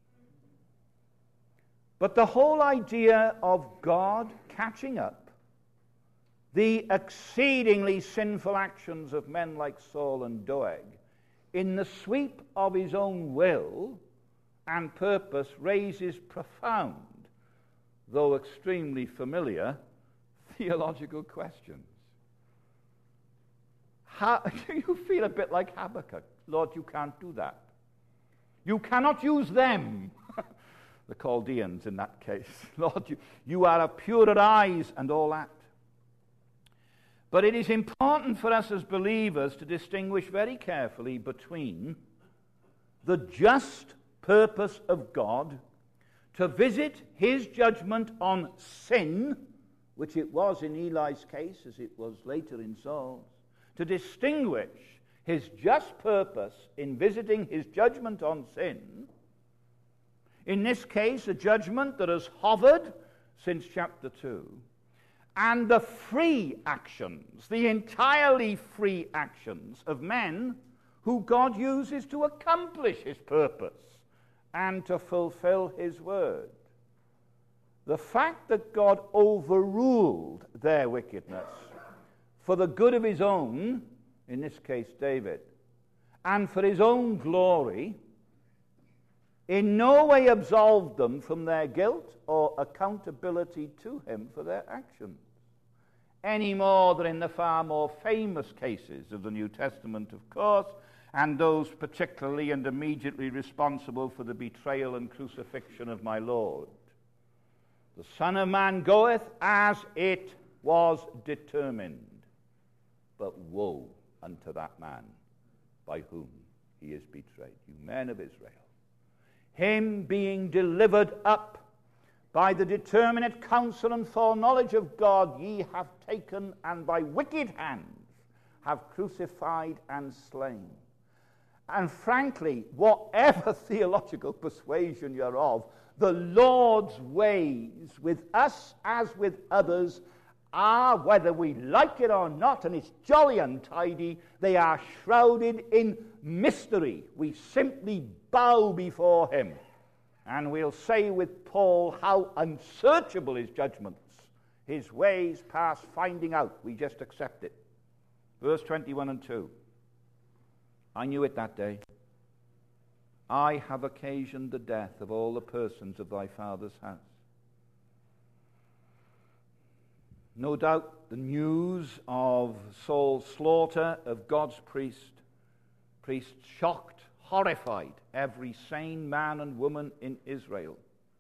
S1: But the whole idea of God catching up the exceedingly sinful actions of men like Saul and Doeg in the sweep of his own will and purpose raises profound, though extremely familiar, theological questions. Do you feel a bit like Habakkuk? Lord, you can't do that. You cannot use them. The Chaldeans in that case. Lord, you are of purer eyes and all that. But it is important for us as believers to distinguish very carefully between the just purpose of God to visit his judgment on sin, which it was in Eli's case as it was later in Saul's, to distinguish his just purpose in visiting his judgment on sin, in this case a judgment that has hovered since chapter 2, and the free actions, the entirely free actions of men who God uses to accomplish his purpose and to fulfill his word. The fact that God overruled their wickedness for the good of his own, in this case David, and for his own glory, in no way absolved them from their guilt or accountability to him for their actions, any more than in the far more famous cases of the New Testament, of course, and those particularly and immediately responsible for the betrayal and crucifixion of my Lord. The Son of Man goeth as it was determined, but woe unto that man by whom he is betrayed. You men of Israel, him being delivered up by the determinate counsel and foreknowledge of God, ye have taken, and by wicked hands have crucified and slain. And frankly, whatever theological persuasion you're of, the Lord's ways with us as with others are, whether we like it or not, and it's jolly untidy, they are shrouded in mystery. We simply bow before him. And we'll say with Paul how unsearchable his judgments, his ways past finding out. We just accept it. Verse 21 and 2. I knew it that day. I have occasioned the death of all the persons of thy father's house. No doubt the news of Saul's slaughter of God's priests shocked, horrified every sane man and woman in Israel.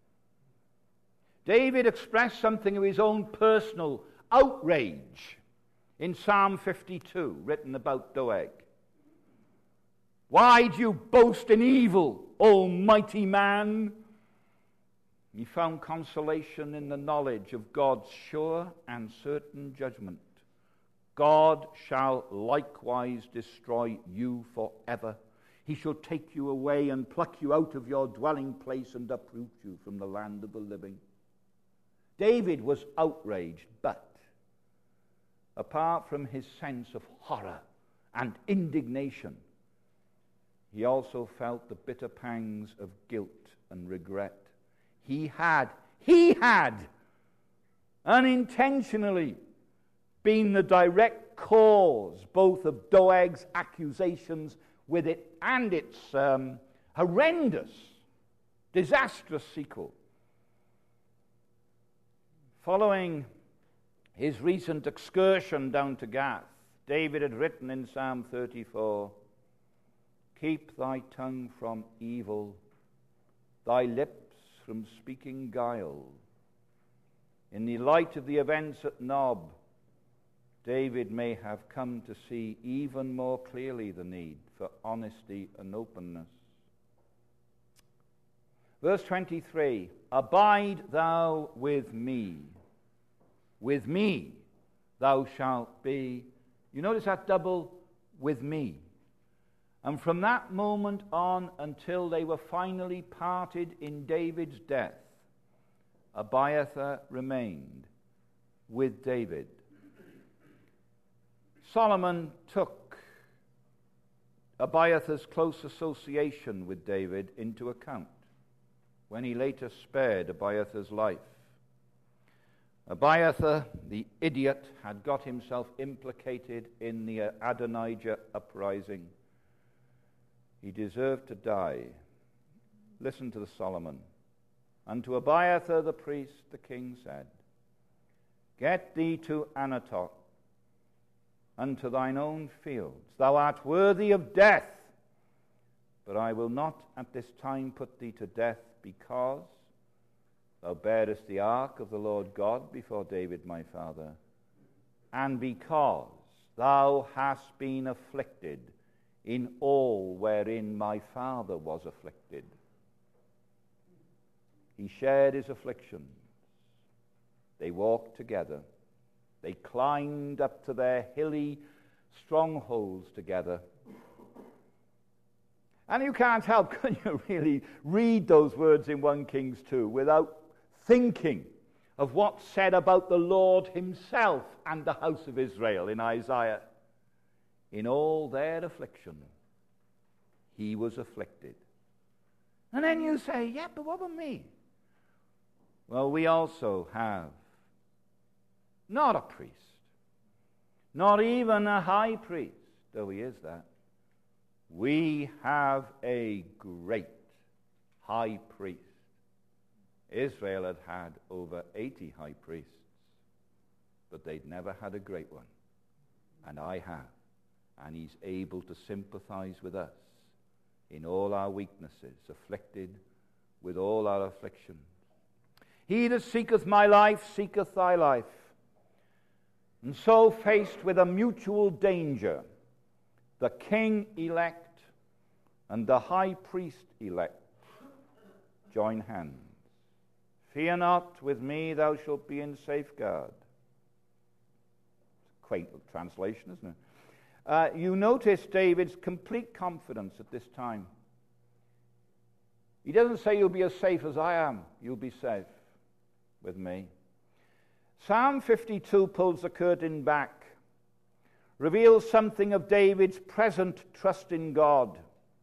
S1: David expressed something of his own personal outrage in Psalm 52, written about Doeg. Why do you boast in evil, almighty man? He found consolation in the knowledge of God's sure and certain judgment. God shall likewise destroy you forever. He shall take you away and pluck you out of your dwelling place and uproot you from the land of the living. David was outraged, but apart from his sense of horror and indignation, he also felt the bitter pangs of guilt and regret. He had unintentionally been the direct cause both of Doeg's accusations with it and its horrendous, disastrous sequel. Following his recent excursion down to Gath, David had written in Psalm 34, "Keep thy tongue from evil, thy lips from speaking guile." In the light of the events at Nob, David may have come to see even more clearly the need for honesty and openness. Verse 23, "Abide thou with me. With me thou shalt be." You notice that double "with me." And from that moment on until they were finally parted in David's death, Abiathar remained with David. Solomon took Abiathar's close association with David into account when he later spared Abiathar's life. Abiathar, the idiot, had got himself implicated in the Adonijah uprising. He deserved to die. Listen to the Solomon. "Unto Abiathar the priest the king said, Get thee to Anatot, unto thine own fields. Thou art worthy of death, but I will not at this time put thee to death, because thou bearest the ark of the Lord God before David my father, and because thou hast been afflicted in all wherein my father was afflicted." He shared his afflictions. They walked together. They climbed up to their hilly strongholds together. And you can't help, can you really, read those words in 1 Kings 2 without thinking of what's said about the Lord himself and the house of Israel in Isaiah. In all their affliction, he was afflicted. And then you say, yeah, but what about me? Well, we also have not a priest, not even a high priest, though he is that. We have a great high priest. Israel had had over 80 high priests, but they'd never had a great one. And I have. And he's able to sympathize with us in all our weaknesses, afflicted with all our afflictions. He that seeketh my life seeketh thy life. And so, faced with a mutual danger, the king-elect and the high priest-elect join hands. Fear not, with me thou shalt be in safeguard. Quaint translation, isn't it? You notice David's complete confidence at this time. He doesn't say you'll be as safe as I am. You'll be safe with me. Psalm 52 pulls the curtain back, reveals something of David's present trust in God.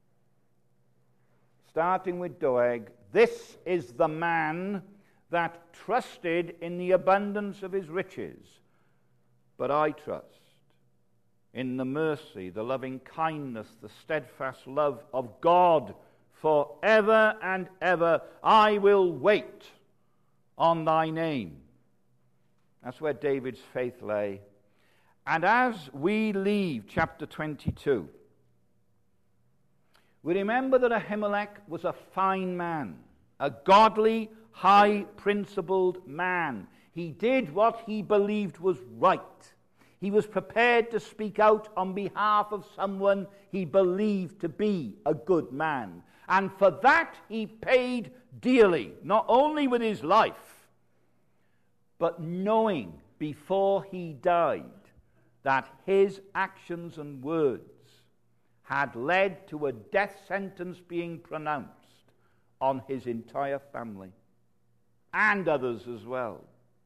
S1: Starting with Doeg, this is the man that trusted in the abundance of his riches, but I trust in the mercy, the loving kindness, the steadfast love of God forever and ever. I will wait on thy name. That's where David's faith lay. And as we leave chapter 22, we remember that Ahimelech was a fine man, a godly, high-principled man. He did what he believed was right. He was prepared to speak out on behalf of someone he believed to be a good man. And for that he paid dearly, not only with his life, but knowing before he died that his actions and words had led to a death sentence being pronounced on his entire family and others as well.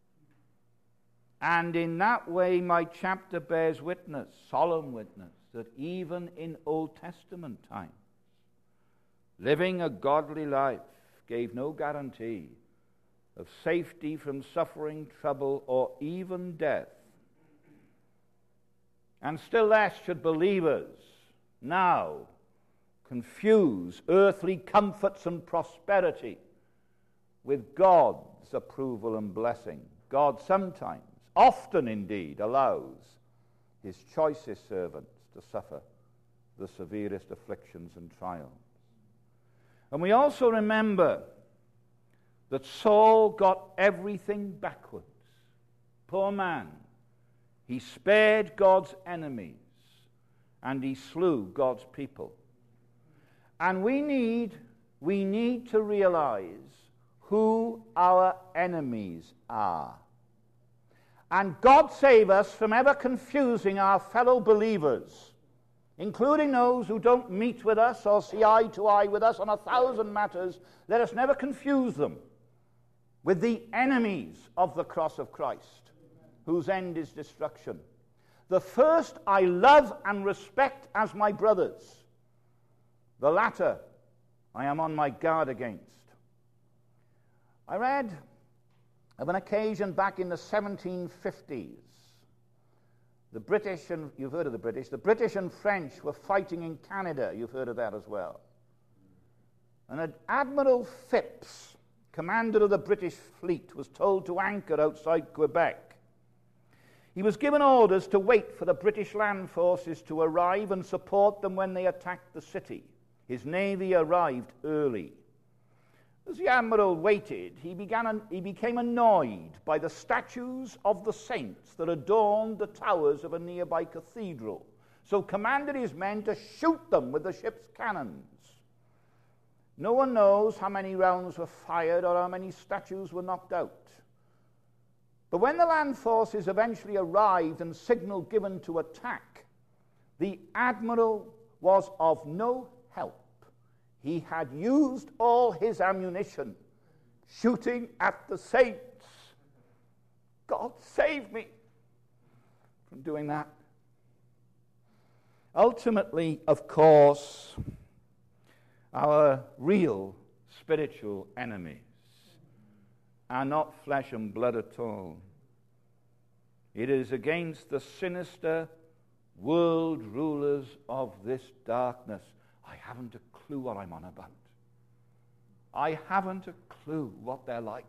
S1: And in that way, my chapter bears witness, solemn witness, that even in Old Testament times, living a godly life gave no guarantee of safety from suffering, trouble, or even death. And still less should believers now confuse earthly comforts and prosperity with God's approval and blessing. God sometimes often indeed allows his choicest servants to suffer the severest afflictions and trials. And we also remember that Saul got everything backwards. Poor man. He spared God's enemies and he slew God's people. And we need to realize who our enemies are. And God save us from ever confusing our fellow believers, including those who don't meet with us or see eye to eye with us on 1,000 matters. Let us never confuse them with the enemies of the cross of Christ, whose end is destruction. The first I love and respect as my brothers. The latter I am on my guard against. I read of an occasion back in the 1750s. The British, and you've heard of the British and French were fighting in Canada. You've heard of that as well. And Admiral Phipps, commander of the British fleet, was told to anchor outside Quebec. He was given orders to wait for the British land forces to arrive and support them when they attacked the city. His navy arrived early. As the admiral waited, he became annoyed by the statues of the saints that adorned the towers of a nearby cathedral, so commanded his men to shoot them with the ship's cannons. No one knows how many rounds were fired or how many statues were knocked out. But when the land forces eventually arrived and signal given to attack, the admiral was of no help. He had used all his ammunition shooting at the saints. God save me from doing that. Ultimately, of course, our real spiritual enemies are not flesh and blood at all. It is against the sinister world rulers of this darkness. I haven't a clue what I'm on about. I haven't a clue what they're like.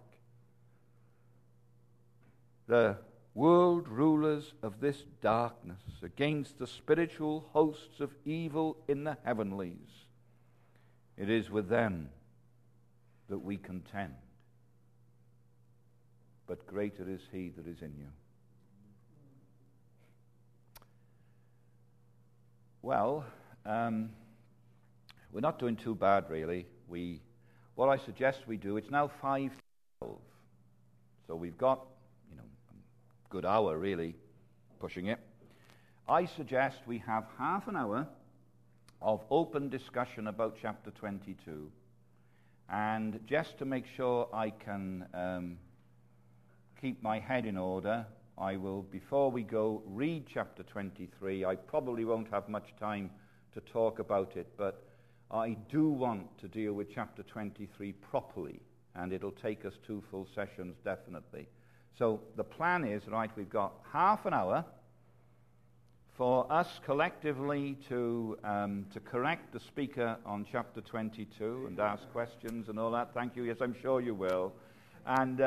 S1: The world rulers of this darkness against the spiritual hosts of evil in the heavenlies. It is with them that we contend. But greater is he that is in you. Well, we're not doing too bad, really. What I suggest we do, it's now 5:12. So we've got, a good hour, really, pushing it. I suggest we have half an hour of open discussion about chapter 22. And just to make sure I can keep my head in order, I will, before we go, read chapter 23. I probably won't have much time to talk about it, but I do want to deal with chapter 23 properly, and it'll take us 2 full sessions, definitely. So the plan is, right, we've got half an hour for us collectively to correct the speaker on chapter 22 and ask questions and all that. Thank you. Yes, I'm sure you will. And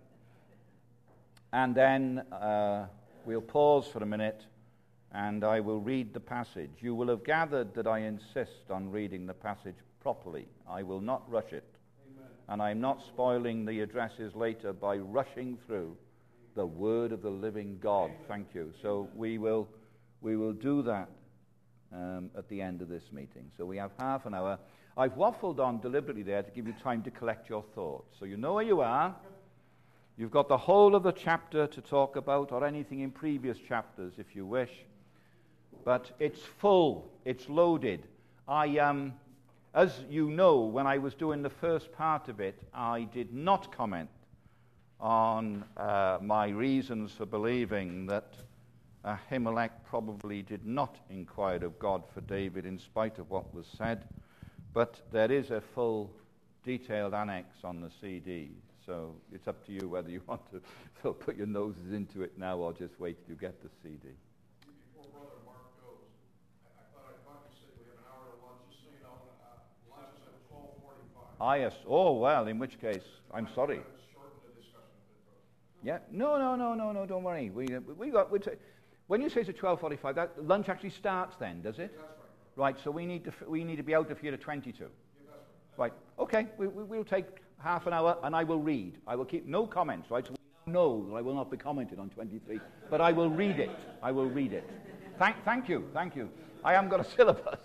S1: then we'll pause for a minute, and I will read the passage. You will have gathered that I insist on reading the passage properly. I will not rush it. Amen. And I'm not spoiling the addresses later by rushing through the word of the living God. Amen. Thank you. So we will do that at the end of this meeting. So we have half an hour. I've waffled on deliberately there to give you time to collect your thoughts. So you know where you are. You've got the whole of the chapter to talk about, or anything in previous chapters if you wish. But it's full, it's loaded. As you know, when I was doing the first part of it, I did not comment on my reasons for believing that Ahimelech probably did not inquire of God for David in spite of what was said. But there is a full detailed annex on the CD. So it's up to you whether you want to put your noses into it now or just wait till you get the CD.
S2: Before Brother Mark goes, I thought I caught you say we have an hour to lunch. Just so you know, lunch is at 12:45.
S1: Ah, yes. Oh, well, in which case, I'm sorry.
S2: Shorten the discussion a bit, brother.
S1: Yeah. No, don't worry. When you say it's at 12:45, that lunch actually starts then, does it?
S2: That's right.
S1: Right, so we need to be out of here at 22.
S2: Yeah, that's
S1: Right,
S2: right.
S1: okay, we'll take half an hour and I will read. I will keep no comments, right? So we know that I will not be commented on 23, but I will read it. I will read it. Thank you. I haven't got a syllabus.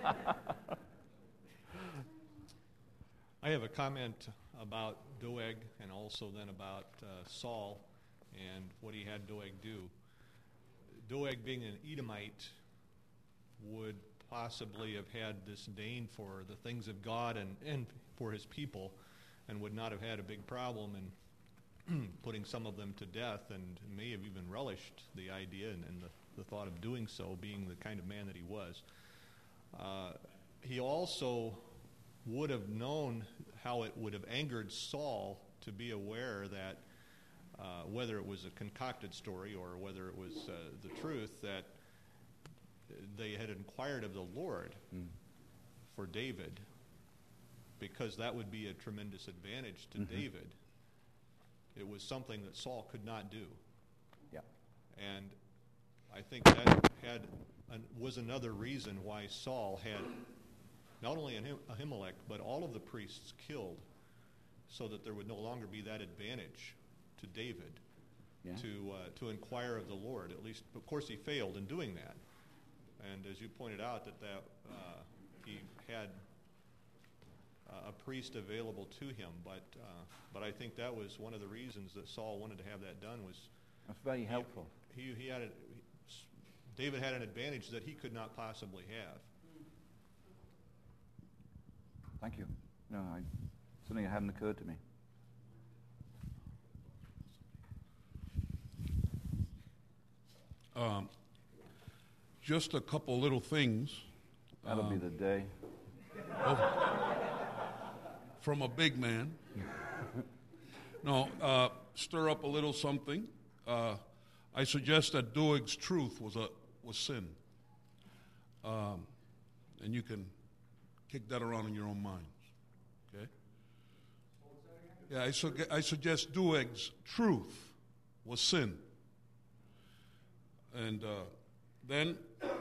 S3: I have a comment about Doeg and also then about Saul and what he had Doeg do. Doeg, being an Edomite, would possibly have had disdain for the things of God and for his people, and would not have had a big problem in putting some of them to death, and may have even relished the idea and the thought of doing so, being the kind of man that he was. He also would have known how it would have angered Saul to be aware that whether it was a concocted story or whether it was the truth, that they had inquired of the Lord for David, because that would be a tremendous advantage to David. It was something that Saul could not do.
S1: Yeah.
S3: And I think that was another reason why Saul had not only Ahimelech, but all of the priests killed, so that there would no longer be that advantage to David to inquire of the Lord. At least, of course, he failed in doing that. And as you pointed out, that he had a priest available to him, but I think that was one of the reasons that Saul wanted to have that done.
S1: That's very helpful.
S3: David had an advantage that he could not possibly have.
S1: Thank you. No, something that hadn't occurred to me.
S4: Just a couple little things.
S1: That'll be the day.
S4: From a big man. No, stir up a little something. I suggest that Doeg's truth was sin, and you can kick that around in your own minds. Okay. Yeah, I suggest Doeg's truth was sin, and then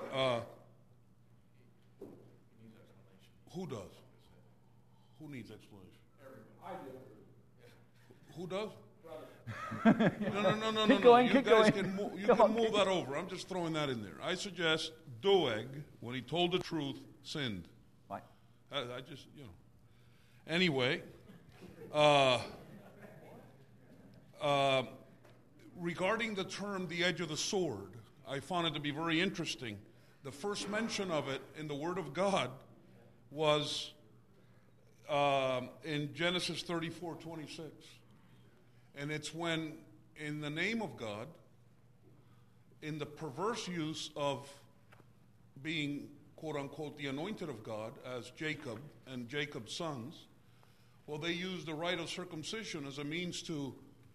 S4: who does? Who needs explanation?
S2: I do.
S4: Who does? No.
S1: Keep going,
S4: You guys
S1: going.
S4: can move that over. I'm just throwing that in there. I suggest Doeg, when he told the truth, sinned.
S1: Right.
S4: I just, Anyway, regarding the term the edge of the sword, I found it to be very interesting. The first mention of it in the Word of God was in Genesis 34:26. And it's when, in the name of God, in the perverse use of being, quote-unquote, the anointed of God, as Jacob and Jacob's sons, well, they used the rite of circumcision as a means to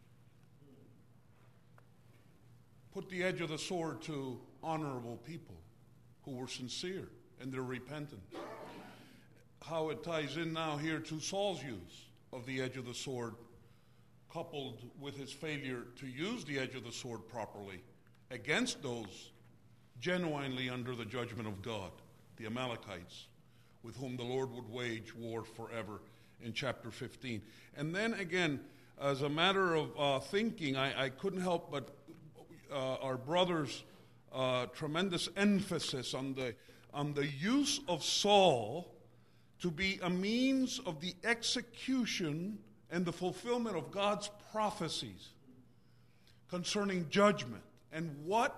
S4: put the edge of the sword to honorable people who were sincere in their repentance. How it ties in now here to Saul's use of the edge of the sword, coupled with his failure to use the edge of the sword properly against those genuinely under the judgment of God, the Amalekites, with whom the Lord would wage war forever in chapter 15. And then again, as a matter of thinking, I couldn't help but our brother's tremendous emphasis on the use of Saul to be a means of the execution and the fulfillment of God's prophecies concerning judgment, and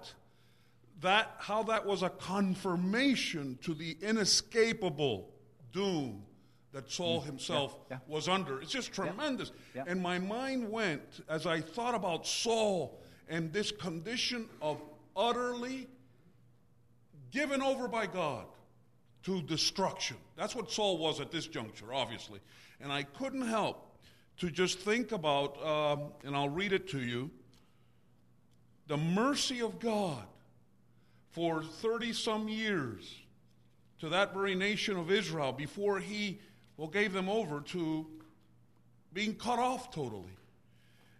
S4: how that was a confirmation to the inescapable doom that Saul himself was under. It's just tremendous.
S1: Yeah.
S4: And my mind went, as I thought about Saul and this condition of utterly given over by God to destruction. That's what Saul was at this juncture, obviously. And I couldn't help to just think about, and I'll read it to you, the mercy of God for 30-some years to that very nation of Israel before he gave them over to being cut off totally.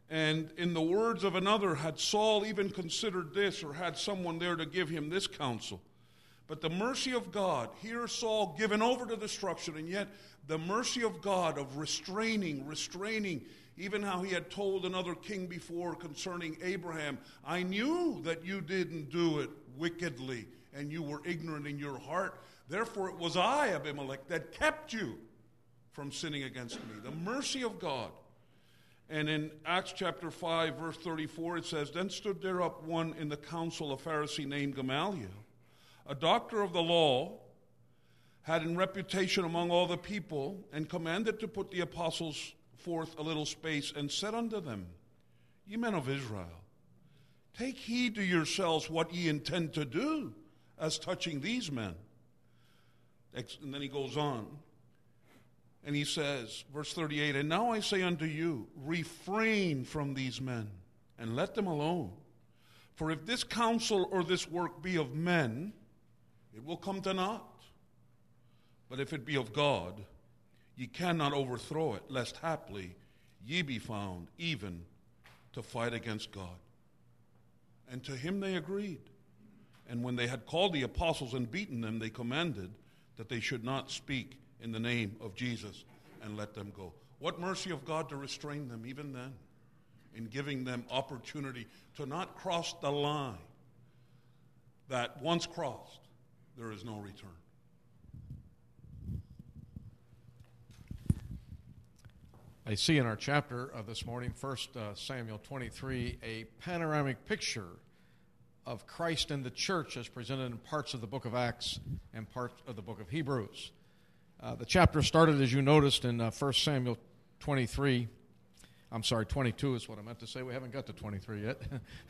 S4: And in the words of another, had Saul even considered this, or had someone there to give him this counsel? But the mercy of God, here Saul given over to destruction, and yet the mercy of God of restraining, even how he had told another king before concerning Abraham, I knew that you didn't do it wickedly, and you were ignorant in your heart. Therefore it was I, Abimelech, that kept you from sinning against me. The mercy of God. And in Acts chapter 5, verse 34, it says, Then stood there up one in the council, a Pharisee named Gamaliel, a doctor of the law, had in reputation among all the people, and commanded to put the apostles forth a little space, and said unto them, Ye men of Israel, take heed to yourselves what ye intend to do as touching these men. And then he goes on, and he says, verse 38, And now I say unto you, refrain from these men, and let them alone. For if this counsel or this work be of men, it will come to naught. But if it be of God, ye cannot overthrow it, lest haply ye be found even to fight against God. And to him they agreed. And when they had called the apostles and beaten them, they commanded that they should not speak in the name of Jesus, and let them go. What mercy of God to restrain them even then, in giving them opportunity to not cross the line that once crossed, there is no return.
S5: I see in our chapter this morning, 1 Samuel 23, a panoramic picture of Christ and the church as presented in parts of the book of Acts and parts of the book of Hebrews. The chapter started, as you noticed, in 1 Samuel 22 is what I meant to say. We haven't got to 23 yet.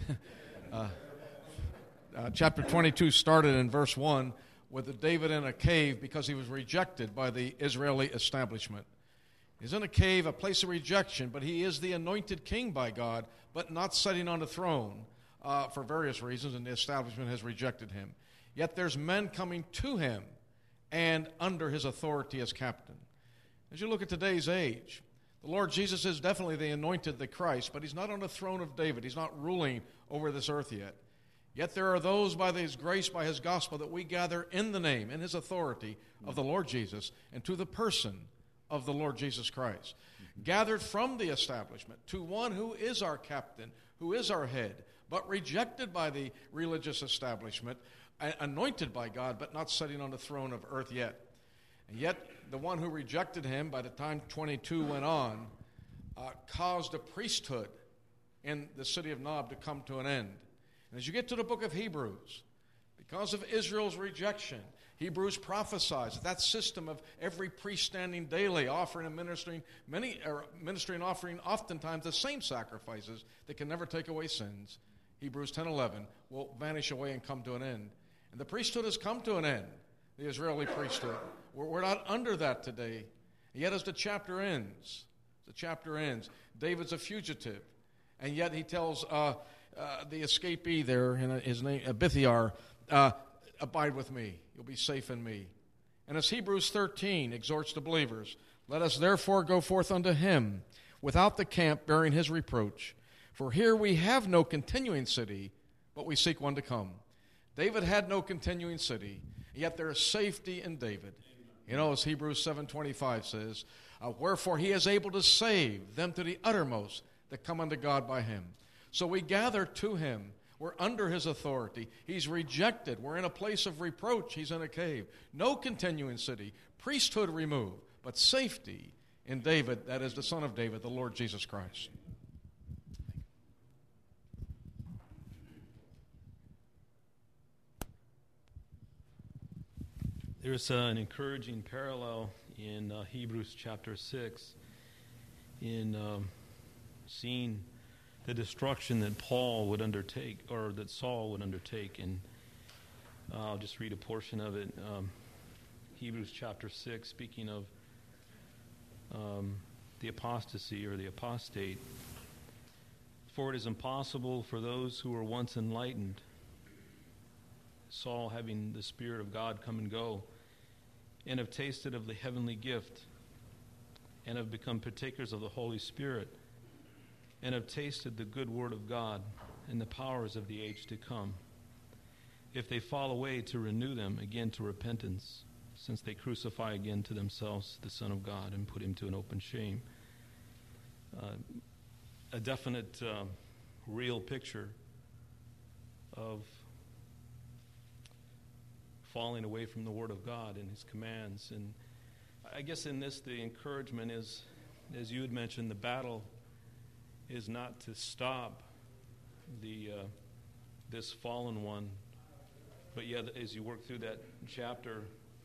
S5: Chapter 22 started in verse 1 with David in a cave because he was rejected by the Israeli establishment. He's in a cave, a place of rejection, but he is the anointed king by God, but not sitting on the throne for various reasons, and the establishment has rejected him. Yet there's men coming to him and under his authority as captain. As you look at today's age, the Lord Jesus is definitely the anointed, the Christ, but he's not on the throne of David. He's not ruling over this earth yet. Yet there are those by his grace, by his gospel, that we gather in the name, in his authority of the Lord Jesus, and to the person of the Lord Jesus Christ. Gathered from the establishment to one who is our captain, who is our head, but rejected by the religious establishment, anointed by God, but not sitting on the throne of earth yet. And yet, the one who rejected him, by the time 22 went on, caused a priesthood in the city of Nob to come to an end. And as you get to the book of Hebrews, because of Israel's rejection, Hebrews prophesies that system of every priest standing daily, offering and ministering and offering oftentimes the same sacrifices that can never take away sins. Hebrews 10:11 will vanish away and come to an end. And the priesthood has come to an end, the Israeli priesthood. We're not under that today. And yet as the chapter ends, David's a fugitive. And yet he tells the escapee there, his name, Abithiar, abide with me. You'll be safe in me. And as Hebrews 13 exhorts the believers, let us therefore go forth unto him without the camp, bearing his reproach. For here we have no continuing city, but we seek one to come. David had no continuing city, yet there is safety in David. You know, as Hebrews 7:25 says, wherefore he is able to save them to the uttermost that come unto God by him. So we gather to him. We're under his authority. He's rejected. We're in a place of reproach. He's in a cave. No continuing city. Priesthood removed, but safety in David, that is the Son of David, the Lord Jesus Christ.
S6: There's an encouraging parallel in Hebrews chapter 6 in seeing the destruction that Paul would undertake, or that Saul would undertake. And I'll just read a portion of it. Hebrews chapter 6, speaking of the apostasy or the apostate. For it is impossible for those who were once enlightened, Saul having the Spirit of God come and go, and have tasted of the heavenly gift, and have become partakers of the Holy Spirit, and have tasted the good word of God and the powers of the age to come. If they fall away, to renew them again to repentance, since they crucify again to themselves the Son of God and put him to an open shame. A definite, real picture of falling away from the Word of God and His commands. And I guess in this, the encouragement is, as you had mentioned, the battle is not to stop this fallen one, but yet as you work through that chapter,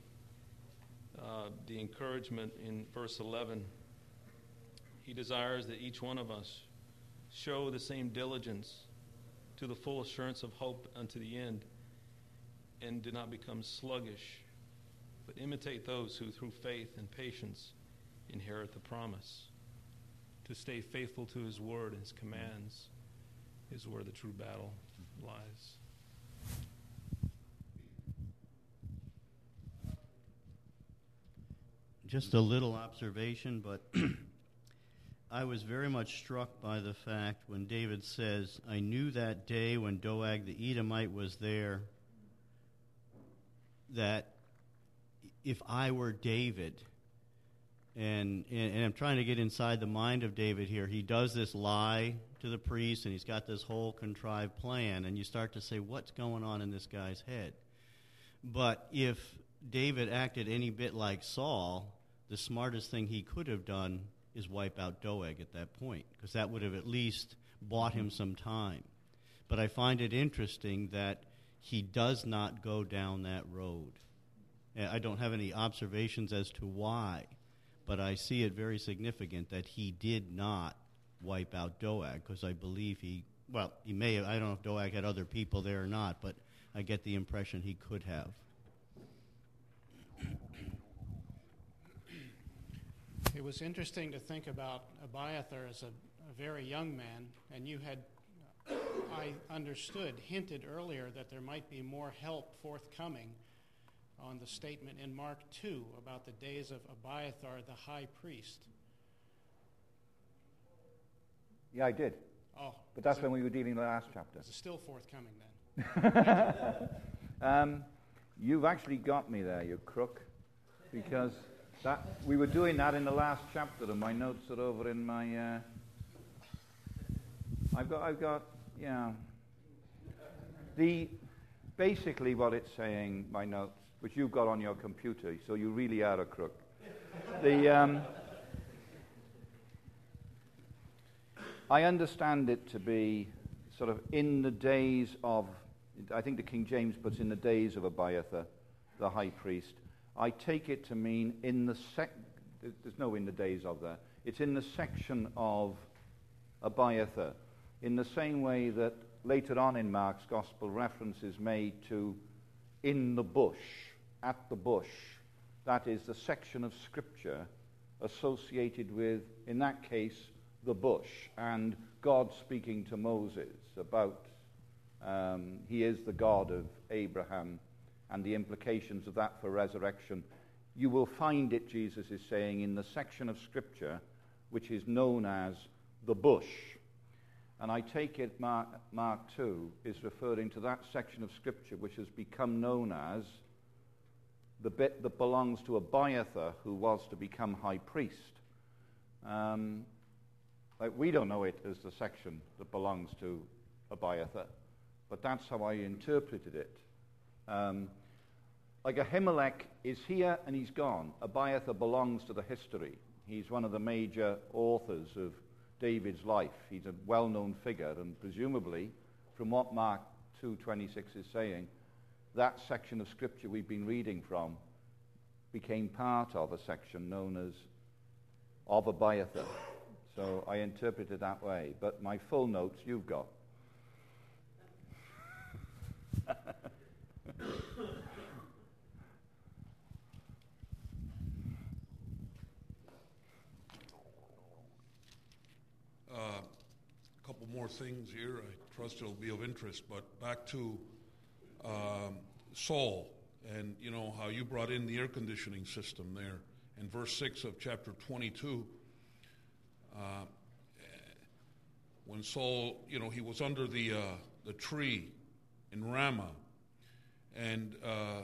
S6: the encouragement in verse 11, he desires that each one of us show the same diligence to the full assurance of hope unto the end, and do not become sluggish, but imitate those who through faith and patience inherit the promise. To stay faithful to His word and His commands is where the true battle lies.
S7: Just a little observation, but I was very much struck by the fact when David says, I knew that day when Doeg the Edomite was there, that if I were David, and I'm trying to get inside the mind of David here, he does this lie to the priest, and he's got this whole contrived plan, and you start to say, what's going on in this guy's head? But if David acted any bit like Saul, the smartest thing he could have done is wipe out Doeg at that point, because that would have at least bought him some time. But I find it interesting that he does not go down that road. I don't have any observations as to why, but I see it very significant that he did not wipe out Doeg, because I believe he may have, I don't know if Doeg had other people there or not, but I get the impression he could have.
S8: It was interesting to think about Abiathar as a very young man, and you had, I understood, hinted earlier that there might be more help forthcoming on the statement in Mark 2 about the days of Abiathar the high priest.
S1: Yeah, I did.
S8: Oh.
S1: But that's when we were dealing with the last chapter.
S8: Is it still forthcoming then?
S1: You've actually got me there, you crook, because we were doing that in the last chapter, and my notes are over in my. I've got, yeah. Basically, what it's saying, my notes, which you've got on your computer, so you really are a crook. I understand it to be sort of in the days of, I think the King James puts in the days of Abiathar, the high priest. I take it to mean in the there's no in the days of there. It's in the section of Abiathar, in the same way that later on in Mark's Gospel reference is made to in the bush, at the bush. That is the section of Scripture associated with, in that case, the bush, and God speaking to Moses about he is the God of Abraham and the implications of that for resurrection. You will find it, Jesus is saying, in the section of Scripture which is known as the bush. And I take it Mark 2 is referring to that section of Scripture which has become known as the bit that belongs to Abiathar, who was to become high priest. We don't know it as the section that belongs to Abiathar, but that's how I interpreted it. Like Ahimelech is here and he's gone. Abiathar belongs to the history. He's one of the major authors of David's life. He's a well-known figure, and presumably, from what Mark 2:26 is saying, that section of Scripture we've been reading from became part of a section known as of Abiathar. So I interpret it that way. But my full notes you've got.
S4: A couple more things here. I trust it'll be of interest. But back to Saul, and you know how you brought in the air conditioning system there in verse 6 of chapter 22. when Saul, he was under the tree in Ramah, and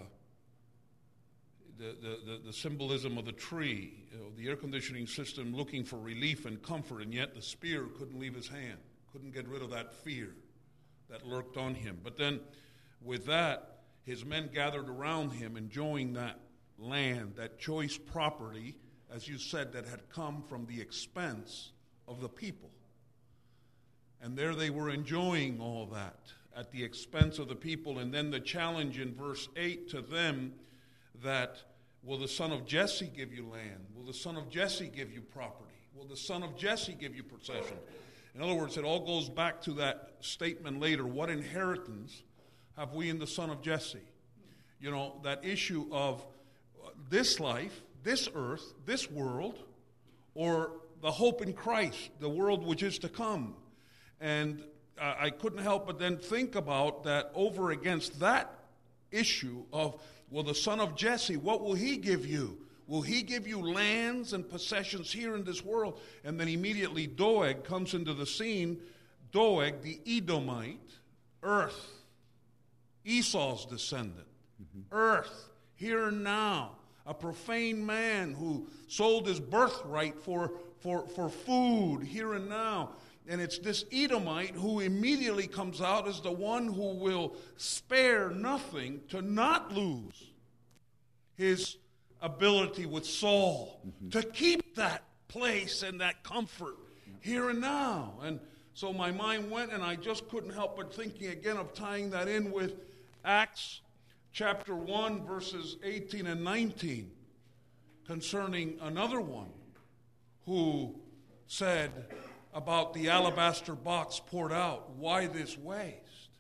S4: the symbolism of the tree, the air conditioning system looking for relief and comfort, and yet the spear couldn't leave his hand, couldn't get rid of that fear that lurked on him. But then with that, his men gathered around him, enjoying that land, that choice property, as you said, that had come from the expense of the people. And there they were enjoying all that at the expense of the people. And then the challenge in verse 8 to them that, will the son of Jesse give you land? Will the son of Jesse give you property? Will the son of Jesse give you possession? In other words, it all goes back to that statement later. What inheritance have we in the son of Jesse? That issue of this life, this earth, this world, or the hope in Christ, the world which is to come. And I couldn't help but then think about that over against that issue of, well, the son of Jesse, what will he give you? Will he give you lands and possessions here in this world? And then immediately Doeg comes into the scene. Doeg, the Edomite, earth, Esau's descendant, earth, here and now, a profane man who sold his birthright for food here and now. And it's this Edomite who immediately comes out as the one who will spare nothing to not lose his ability with Saul, to keep that place and that comfort here and now. And so my mind went, and I just couldn't help but thinking again of tying that in with Acts chapter 1, verses 18 and 19, concerning another one who said about the alabaster box poured out, why this waste?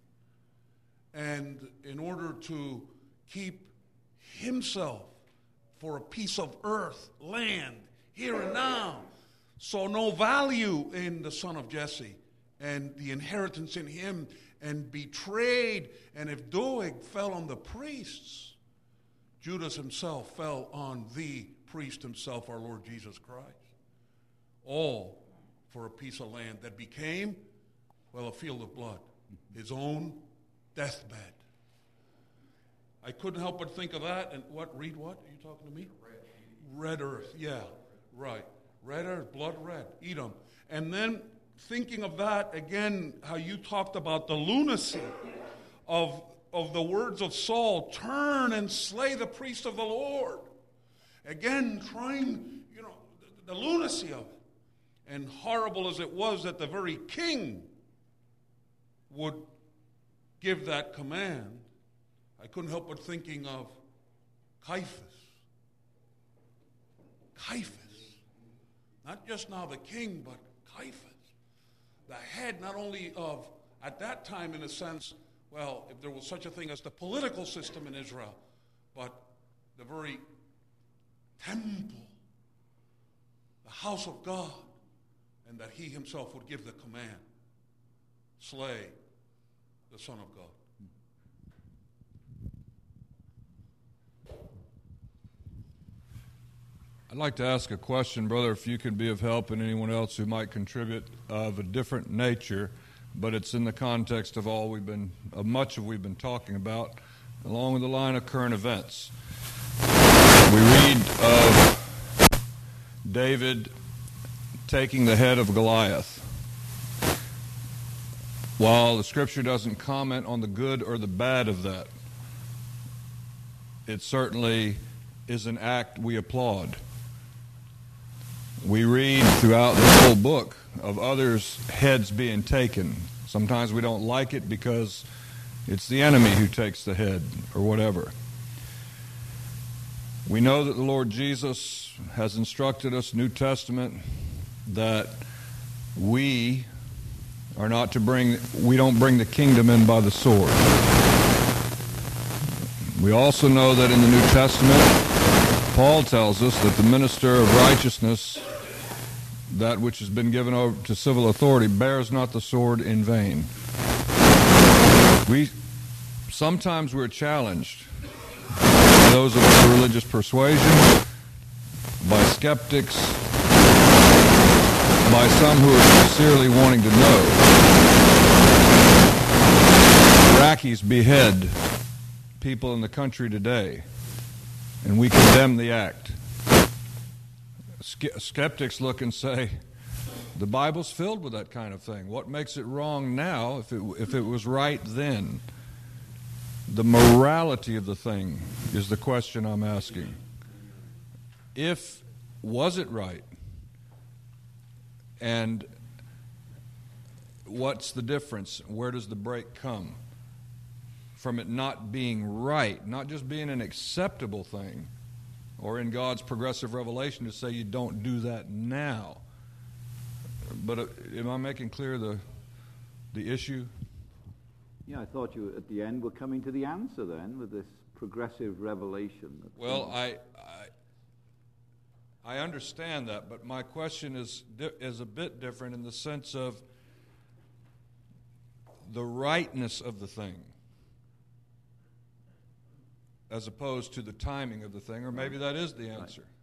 S4: And in order to keep himself for a piece of earth, land, here and now, saw no value in the son of Jesse and the inheritance in him, and betrayed. And if Doeg fell on the priests, Judas himself fell on the priest himself, our Lord Jesus Christ. All for a piece of land that became, well, a field of blood, his own deathbed. I couldn't help but think of that. And read what? Are you talking to me? Red earth, yeah, right. Red earth, blood red, Edom. And then thinking of that, again, how you talked about the lunacy of the words of Saul, turn and slay the priest of the Lord. Again, trying, the lunacy of it. And horrible as it was that the very king would give that command, I couldn't help but thinking of Caiaphas. Caiaphas. Not just now the king, but Caiaphas. The head not only of, at that time in a sense, well, if there was such a thing as the political system in Israel, but the very temple, the house of God, and that he himself would give the command, slay the Son of God.
S9: I'd like to ask a question, brother, if you can be of help, and anyone else who might contribute of a different nature, but it's in the context of much of we've been talking about, along with the line of current events. We read of David taking the head of Goliath. While the Scripture doesn't comment on the good or the bad of that, it certainly is an act we applaud. We read throughout this whole book of others' heads being taken. Sometimes we don't like it because it's the enemy who takes the head or whatever. We know that the Lord Jesus has instructed us, New Testament, that we don't bring the kingdom in by the sword. We also know that in the New Testament, Paul tells us that the minister of righteousness, that which has been given over to civil authority, bears not the sword in vain. Sometimes we're challenged by those of our religious persuasion, by skeptics, by some who are sincerely wanting to know. Iraqis behead people in the country today, and we condemn the act. Skeptics look and say, the Bible's filled with that kind of thing. What makes it wrong now if it was right then? The morality of the thing is the question I'm asking. Was it right? And what's the difference? Where does the break come? From it not being right, not just being an acceptable thing, or in God's progressive revelation to say you don't do that now. But am I making clear the issue?
S1: Yeah, I thought you at the end were coming to the answer then with this progressive revelation.
S9: Well, I understand that, but my question is a bit different in the sense of the rightness of the thing, as opposed to the timing of the thing, or maybe that is the answer.
S1: Right.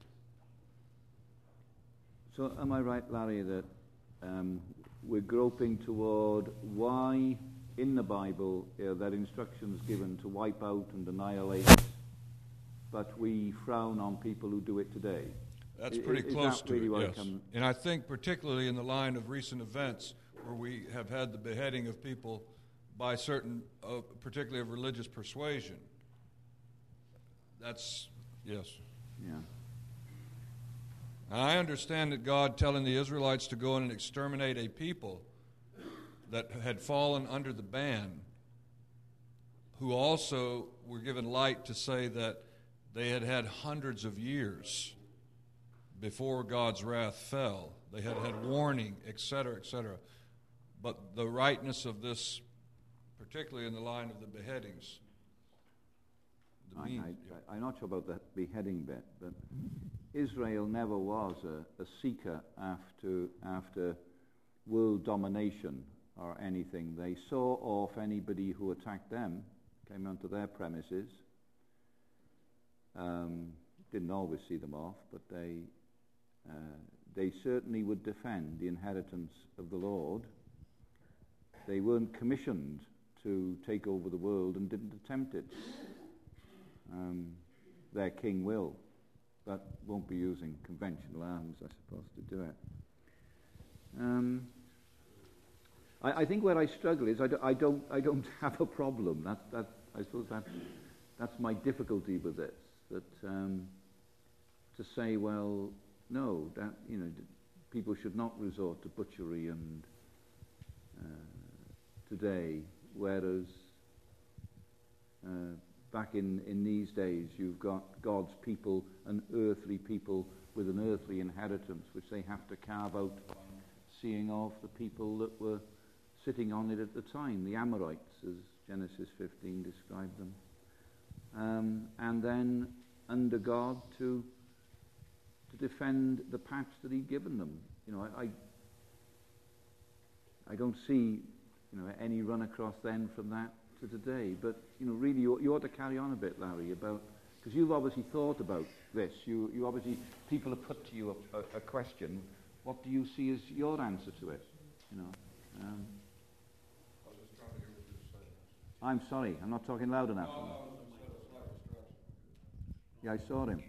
S1: So am I right, Larry, that we're groping toward why in the Bible that instructions given to wipe out and annihilate, but we frown on people who do it today?
S9: That's pretty close to
S1: really
S9: it, yes. And I think particularly in the line of recent events where we have had the beheading of people by certain, particularly of religious persuasion, that's, yes.
S1: Yeah.
S9: I understand that God telling the Israelites to go in and exterminate a people that had fallen under the ban, who also were given light to say that they had had hundreds of years before God's wrath fell. They had had warning, etc., etc. But the rightness of this, particularly in the line of the beheadings,
S1: I'm not sure about the beheading bit, but Israel never was a seeker after world domination or anything. They saw off anybody who attacked them, came onto their premises. Didn't always see them off, but they certainly would defend the inheritance of the Lord. They weren't commissioned to take over the world and didn't attempt it. Their king will, but won't be using conventional arms, I suppose, to do it. I think where I struggle is I don't have a problem. I suppose that's my difficulty with this. That to say, well, no, that people should not resort to butchery and today, whereas back in these days, you've got God's people and earthly people with an earthly inheritance, which they have to carve out by seeing off the people that were sitting on it at the time, the Amorites, as Genesis 15 described them. And then under God to defend the patch that He'd given them. I don't see any run across then from that to today. But really, you ought to carry on a bit, Larry, about, because you've obviously thought about this. You obviously, people have put to you a question. What do you see as your answer to it? I'm sorry, I'm not talking loud enough. Yeah, I saw him.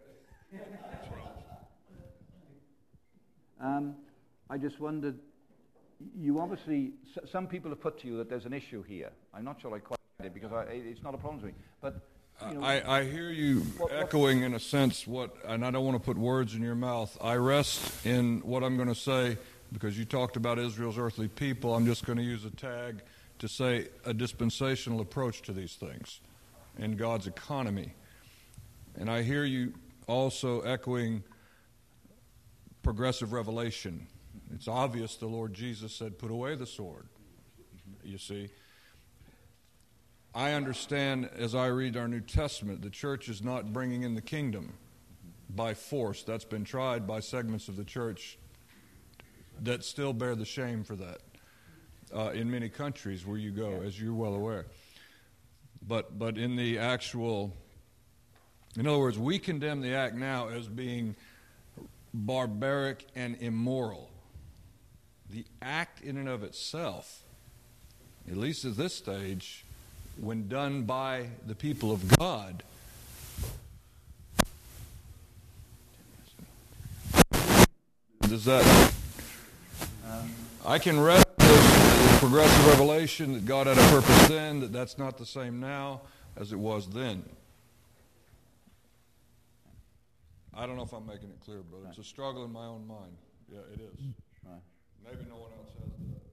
S1: I just wondered, you obviously, some people have put to you that there's an issue here. I'm not sure I quite get it because it's not a problem to me. But
S9: I hear you echoing in a sense and I don't want to put words in your mouth. I rest in what I'm going to say because you talked about Israel's earthly people. I'm just going to use a tag to say a dispensational approach to these things in God's economy. And I hear you also echoing progressive revelation. It's obvious the Lord Jesus said, put away the sword. You see, I understand as I read our New Testament, the church is not bringing in the kingdom by force. That's been tried by segments of the church that still bear the shame for that in many countries where you go, as you're well aware. But in the actual, in other words, we condemn the act now as being barbaric and immoral. The act in and of itself, at least at this stage, when done by the people of God, does that... I can rest the progressive revelation that God had a purpose then, that's not the same now as it was then. I don't know if I'm making it clear, brother. It's a struggle in my own mind. Yeah, it is.
S1: Right.
S9: Maybe no one else has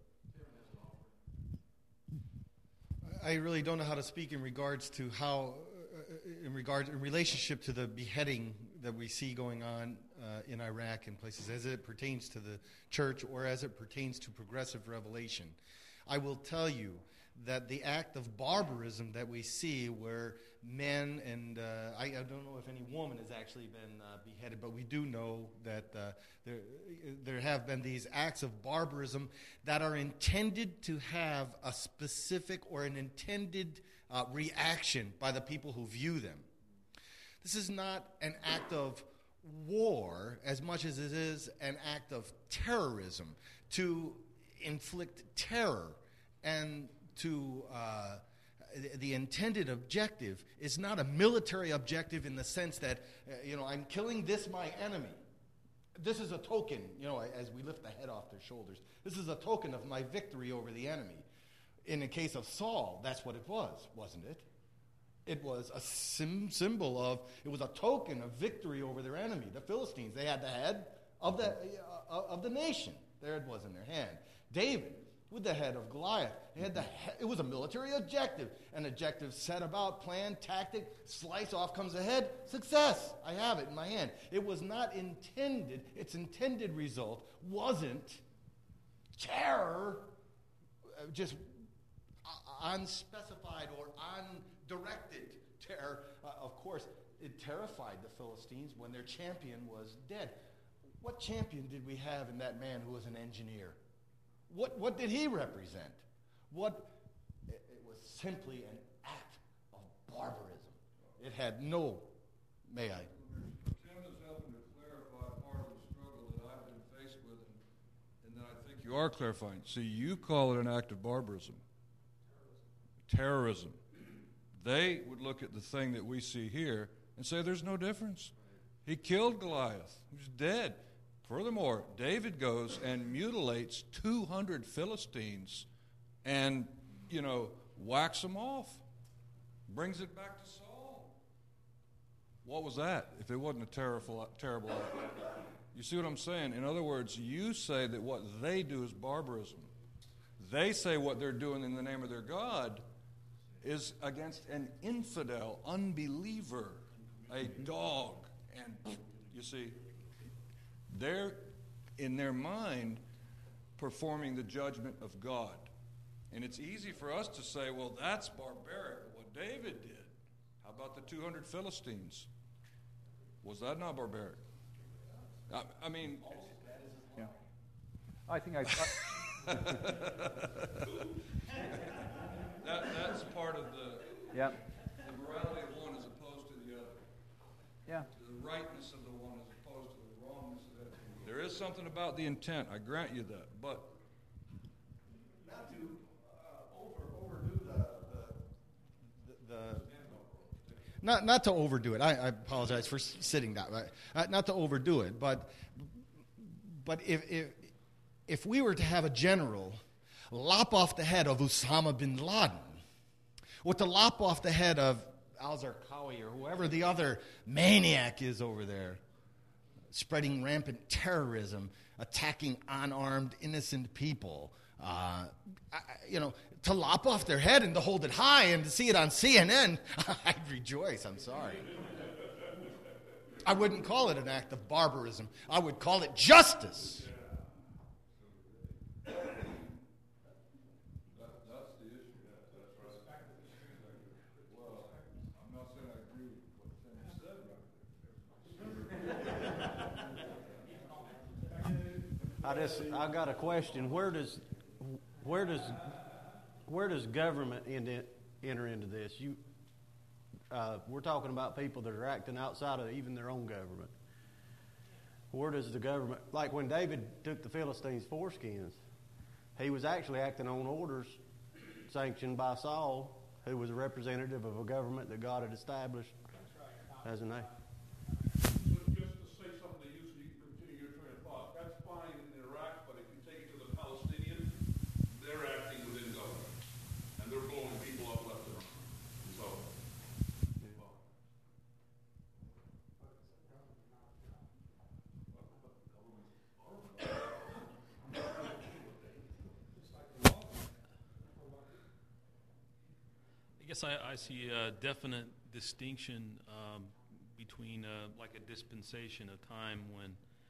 S9: that.
S10: I really don't know how to speak in regards to how, in relationship to the beheading that we see going on in Iraq and places as it pertains to the church or as it pertains to progressive revelation. I will tell you that the act of barbarism that we see where men and I don't know if any woman has actually been beheaded, but we do know that there have been these acts of barbarism that are intended to have a specific or an intended reaction by the people who view them. This is not an act of war as much as it is an act of terrorism, to inflict terror, and to the intended objective is not a military objective in the sense that, I'm killing this my enemy. This is a token, as we lift the head off their shoulders. This is a token of my victory over the enemy. In the case of Saul, that's what it was, wasn't it? It was a symbol of, it was a token of victory over their enemy, the Philistines. They had the head of the nation. There it was in their hand. David, with the head of Goliath, it was a military objective. An objective set about, plan, tactic, slice off comes the head, success. I have it in my hand. It was not intended, its intended result wasn't terror, just unspecified or undirected terror. Of course, it terrified the Philistines when their champion was dead. What champion did we have in that man who was an engineer? What did he represent? It was simply an act of barbarism. It had no, may I?
S9: Tim is helping to clarify part of the struggle that I've been faced with, and that I think you are clarifying. See, you call it an act of barbarism. Terrorism. They would look at the thing that we see here and say there's no difference. He killed Goliath. He was dead. Furthermore, David goes and mutilates 200 Philistines and, whacks them off. Brings it back to Saul. What was that if it wasn't a terrible act? You see what I'm saying? In other words, you say that what they do is barbarism. They say what they're doing in the name of their God is against an infidel, unbeliever, a dog. And you see, they're, in their mind, performing the judgment of God. And it's easy for us to say, well, that's barbaric, what David did. How about the 200 Philistines? Was that not barbaric? I mean...
S1: Yeah. I think
S9: that's part of the morality of one as opposed to the other.
S1: Yeah.
S9: The rightness of the one as opposed to the wrongness of the other. There is something about the intent, I grant you that, but
S10: not to overdo not to overdo it. I apologize for sitting down. Not to overdo it, but if we were to have a general lop off the head of Osama bin Laden, or to lop off the head of al-Zarqawi or whoever the other maniac is over there, spreading rampant terrorism, attacking unarmed, innocent people, to lop off their head and to hold it high and to see it on CNN, I'd rejoice. I'm sorry. I wouldn't call it an act of barbarism. I would call it justice.
S7: I got a question. Where does government enter into this? We're talking about people that are acting outside of even their own government.
S11: Where does the government, like when David took the Philistines' foreskins, he was actually acting on orders sanctioned by Saul, who was a representative of a government that God had established as a nation.
S4: Just to say something to you so you can continue your train of thought, that's fine in Iraq, but if you take it to the Palestinians, they're acting within government, and they're blowing people up left and right. So,
S6: I guess I see a definite distinction between like a dispensation, a time when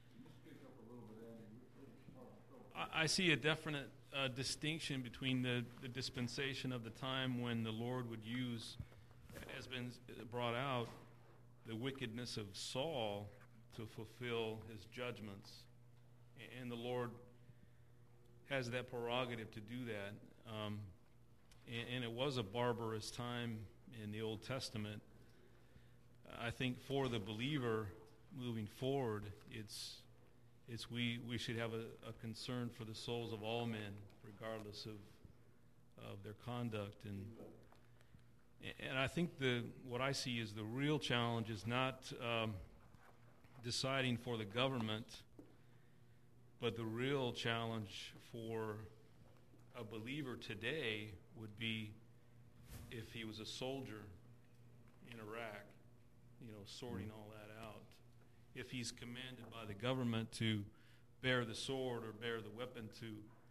S6: I see a definite distinction between the dispensation of the time when the Lord would use, has been brought out, the wickedness of Saul to fulfill his judgments. And the Lord has that prerogative to do that. And it was a barbarous time in the Old Testament. I think for the believer moving forward, it's we should have a concern for the souls of all men, regardless of their conduct. And I think what I see is the real challenge is not deciding for the government, but the real challenge for a believer today would be if he was a soldier in Iraq, sorting all that out. If he's commanded by the government to bear the sword or bear the weapon to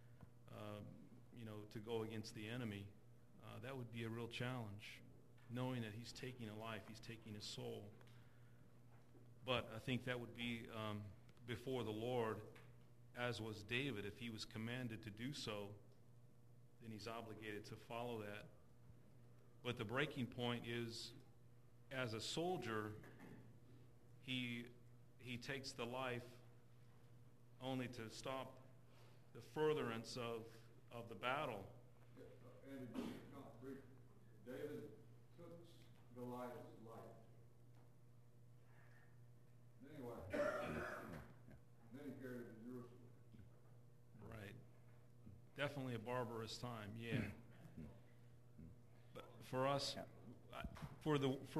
S6: go against the enemy, that would be a real challenge, knowing that he's taking a life, he's taking a soul. But I think that would be before the Lord, as was David. If he was commanded to do so, then he's obligated to follow that. But the breaking point is, as a soldier, he takes the life only to stop the furtherance of the battle.
S9: And David took Goliath's life. Anyway, then he carried it to Jerusalem.
S6: Right. Definitely a barbarous time, yeah. But for us, for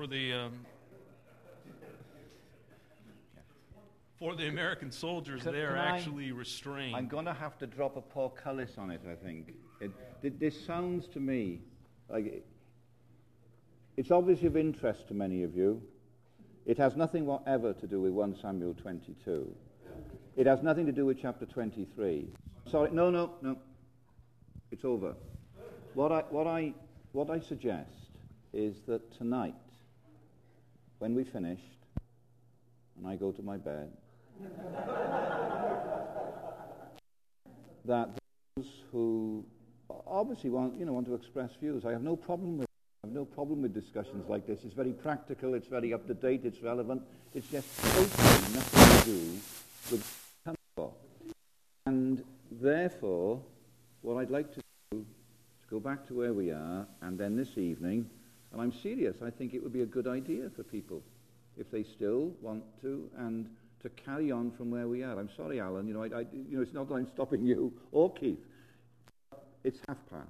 S6: the American soldiers, they're actually restrained.
S1: I'm going to have to drop a portcullis on it, I think. This sounds to me like it's obviously of interest to many of you. It has nothing whatever to do with 1 Samuel 22. It has nothing to do with chapter 23. Sorry, no. It's over. What I suggest is that tonight, when we finished, and I go to my bed, that those who obviously want to express views, I have no problem with discussions like this. It's very practical, it's very up to date, it's relevant. It's just totally nothing to do with comfort. And therefore, what I'd like to do is go back to where we are, and then this evening, and I'm serious, I think it would be a good idea for people, if they still want to, and to carry on from where we are. I'm sorry, Alan, it's not that I'm stopping you or Keith. It's past.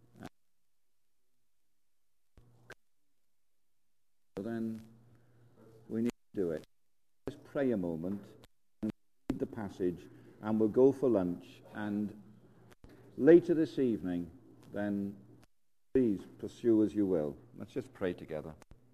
S1: So then we need to do it. Let's pray a moment and read the passage, and we'll go for lunch. And later this evening, then please pursue as you will. Let's just pray together.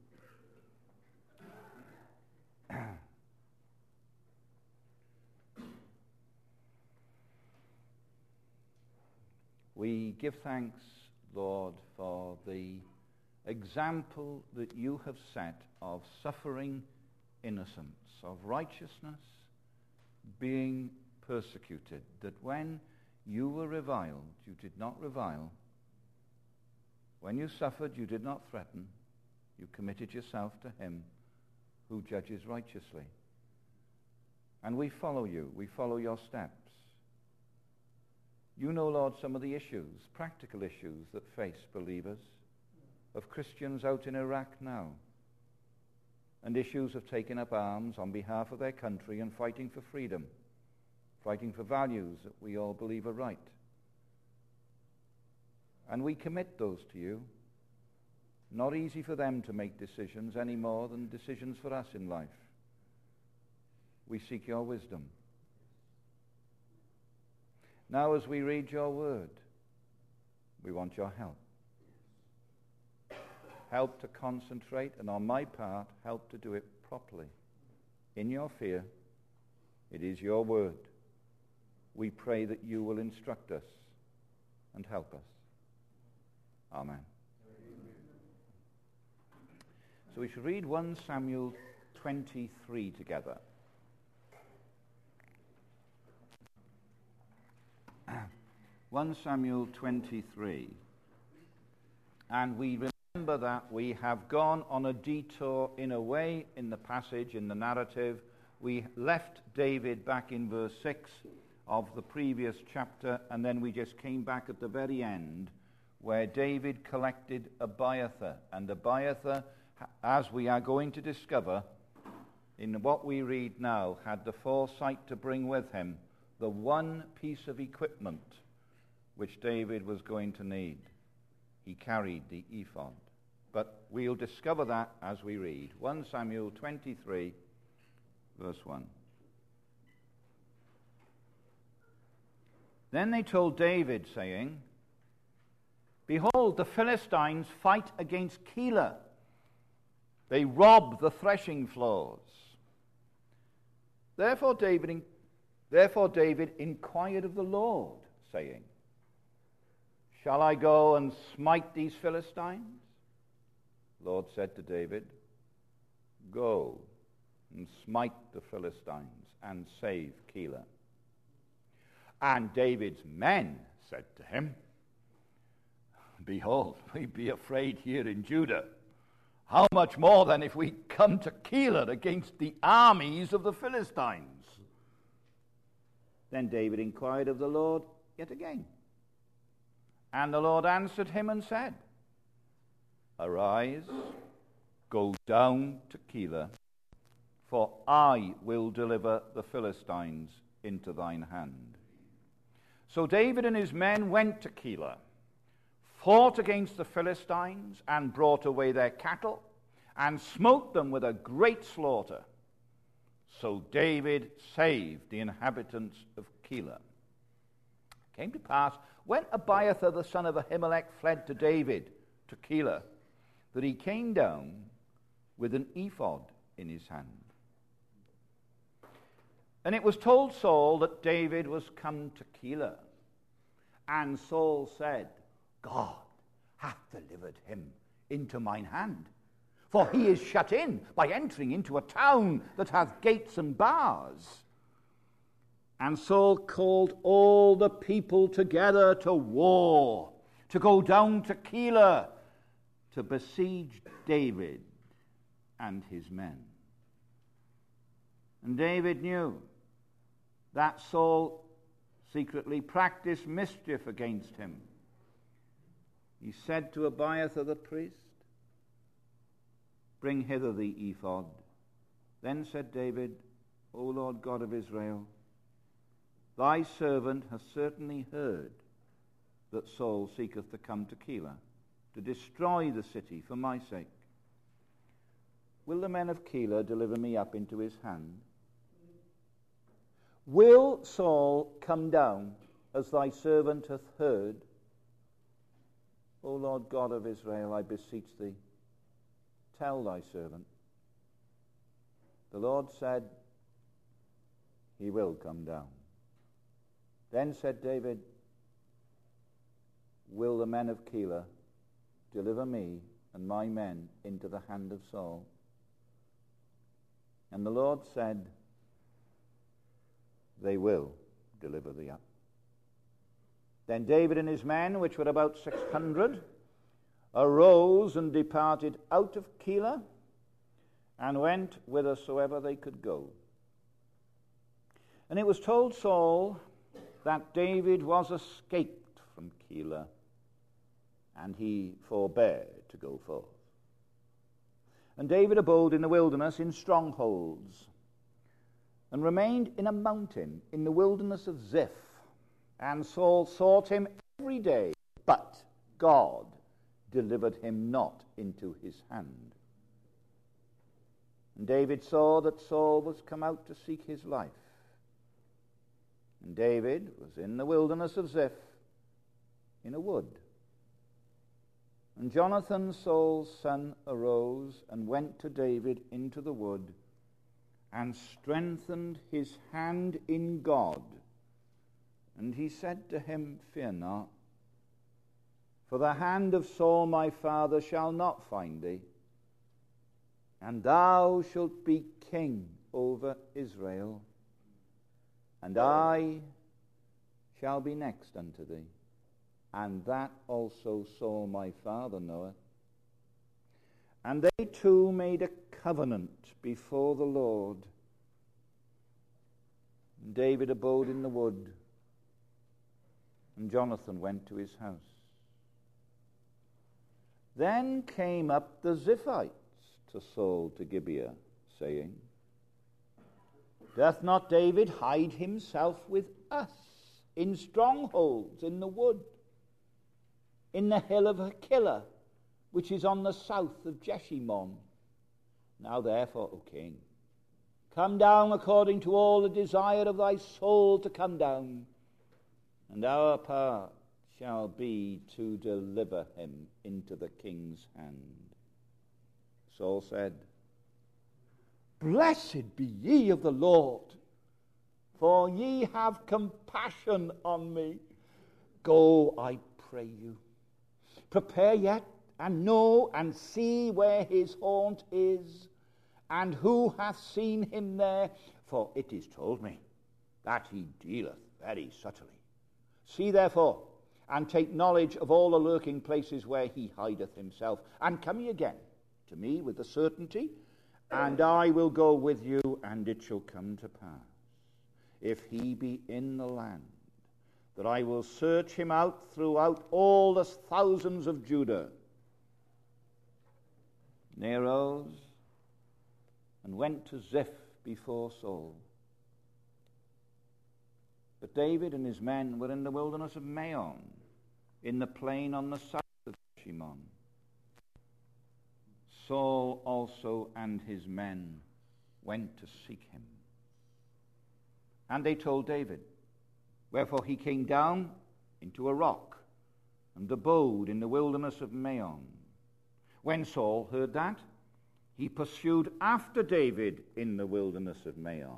S1: We give thanks, Lord, for the example that you have set of suffering innocence, of righteousness being persecuted, that when you were reviled, you did not revile. When you suffered, you did not threaten. You committed yourself to him who judges righteously. And we follow you. We follow your steps. You know, Lord, some of the issues, practical issues that face believers, of Christians out in Iraq now. and issues of taking up arms on behalf of their country and fighting for freedom, fighting for values that we all believe are right. And we commit those to you. Not easy for them to make decisions any more than decisions for us in life. We seek your wisdom. Now, as we read your word, we want your help. Help to concentrate, and on my part, help to do it properly. In your fear, it is your word. We pray that you will instruct us and help us. Amen. So we should read 1 Samuel 23 together. 1 Samuel 23. And we remember that we have gone on a detour in a way in the passage, in the narrative. We left David back in verse 6 of the previous chapter, and then we just came back at the very end where David collected Abiathar. And Abiathar, as we are going to discover in what we read now, had the foresight to bring with him the one piece of equipment which David was going to need. He carried the ephod. But we'll discover that as we read. 1 Samuel 23, verse 1. Then they told David, saying, Behold, the Philistines fight against Keilah. They rob the threshing floors. Therefore David inquired of the Lord, saying, Shall I go and smite these Philistines? The Lord said to David, Go and smite the Philistines and save Keilah. And David's men said to him, Behold, we be afraid here in Judah. How much more then if we come to Keilah against the armies of the Philistines? Then David inquired of the Lord yet again. And the Lord answered him and said, Arise, go down to Keilah, for I will deliver the Philistines into thine hand. So David and his men went to Keilah, fought against the Philistines, and brought away their cattle, and smote them with a great slaughter. So David saved the inhabitants of Keilah. It came to pass, when Abiathar the son of Ahimelech fled to David to Keilah, that he came down with an ephod in his hand. And it was told Saul that David was come to Keilah. And Saul said, God hath delivered him into mine hand. For he is shut in by entering into a town that hath gates and bars. And Saul called all the people together to war, to go down to Keilah, to besiege David and his men. And David knew that Saul secretly practiced mischief against him. He said to Abiathar the priest, Bring hither the ephod. Then said David, O Lord God of Israel, thy servant hath certainly heard that Saul seeketh to come to Keilah, to destroy the city for my sake. Will the men of Keilah deliver me up into his hand? Will Saul come down as thy servant hath heard? O Lord God of Israel, I beseech thee, tell thy servant. The Lord said, He will come down. Then said David, Will the men of Keilah deliver me and my men into the hand of Saul? And the Lord said, They will deliver thee up. Then David and his men, which were about 600, arose and departed out of Keilah, and went whithersoever they could go. And it was told Saul that David was escaped from Keilah, and he forbare to go forth. And David abode in the wilderness in strongholds, and remained in a mountain in the wilderness of Ziph. And Saul sought him every day, but God delivered him not into his hand. And David saw that Saul was come out to seek his life. And David was in the wilderness of Ziph, in a wood. And Jonathan, Saul's son, arose and went to David into the wood, and strengthened his hand in God. And he said to him, Fear not, for the hand of Saul my father shall not find thee, and thou shalt be king over Israel, and I shall be next unto thee, and that also Saul my father knoweth. And they two made a covenant before the Lord. And David abode in the wood, and Jonathan went to his house. Then came up the Ziphites to Saul to Gibeah, saying, Doth not David hide himself with us in strongholds in the wood, in the hill of Hachilah, which is on the south of Jeshimon? Now therefore, O king, come down according to all the desire of thy soul to come down, and our part shall be to deliver him into the king's hand. Saul said, Blessed be ye of the Lord, for ye have compassion on me. Go, I pray you, prepare yet, and know and see where his haunt is, and who hath seen him there, for it is told me that he dealeth very subtly. See therefore, and take knowledge of all the lurking places where he hideth himself, and come ye again to me with the certainty, and I will go with you, and it shall come to pass, if he be in the land, that I will search him out throughout all the thousands of Judah. And they arose and went to Ziph before Saul. But David and his men were in the wilderness of Maon, in the plain on the south of Shimon. Saul also and his men went to seek him. And they told David, wherefore he came down into a rock and abode in the wilderness of Maon. When Saul heard that, he pursued after David in the wilderness of Maon.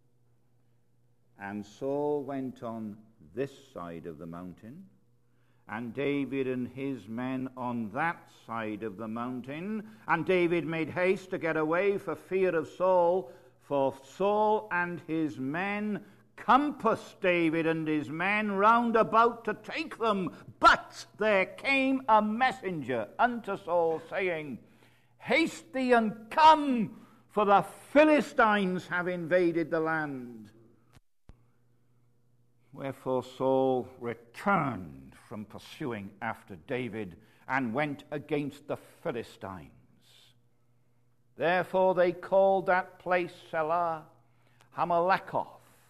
S1: And Saul went on this side of the mountain, and David and his men on that side of the mountain. And David made haste to get away for fear of Saul, for Saul and his men compassed David and his men round about to take them. But there came a messenger unto Saul, saying, Haste thee and come, for the Philistines have invaded the land. Wherefore Saul returned from pursuing after David, and went against the Philistines. Therefore they called that place Selah Hamalekoth.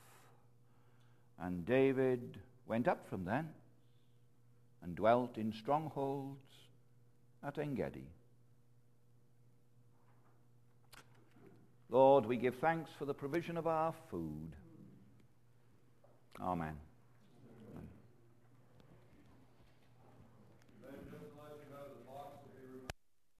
S1: And David went up from thence, and dwelt in strongholds at En-gedi. Lord, we give thanks for the provision of our food. Amen.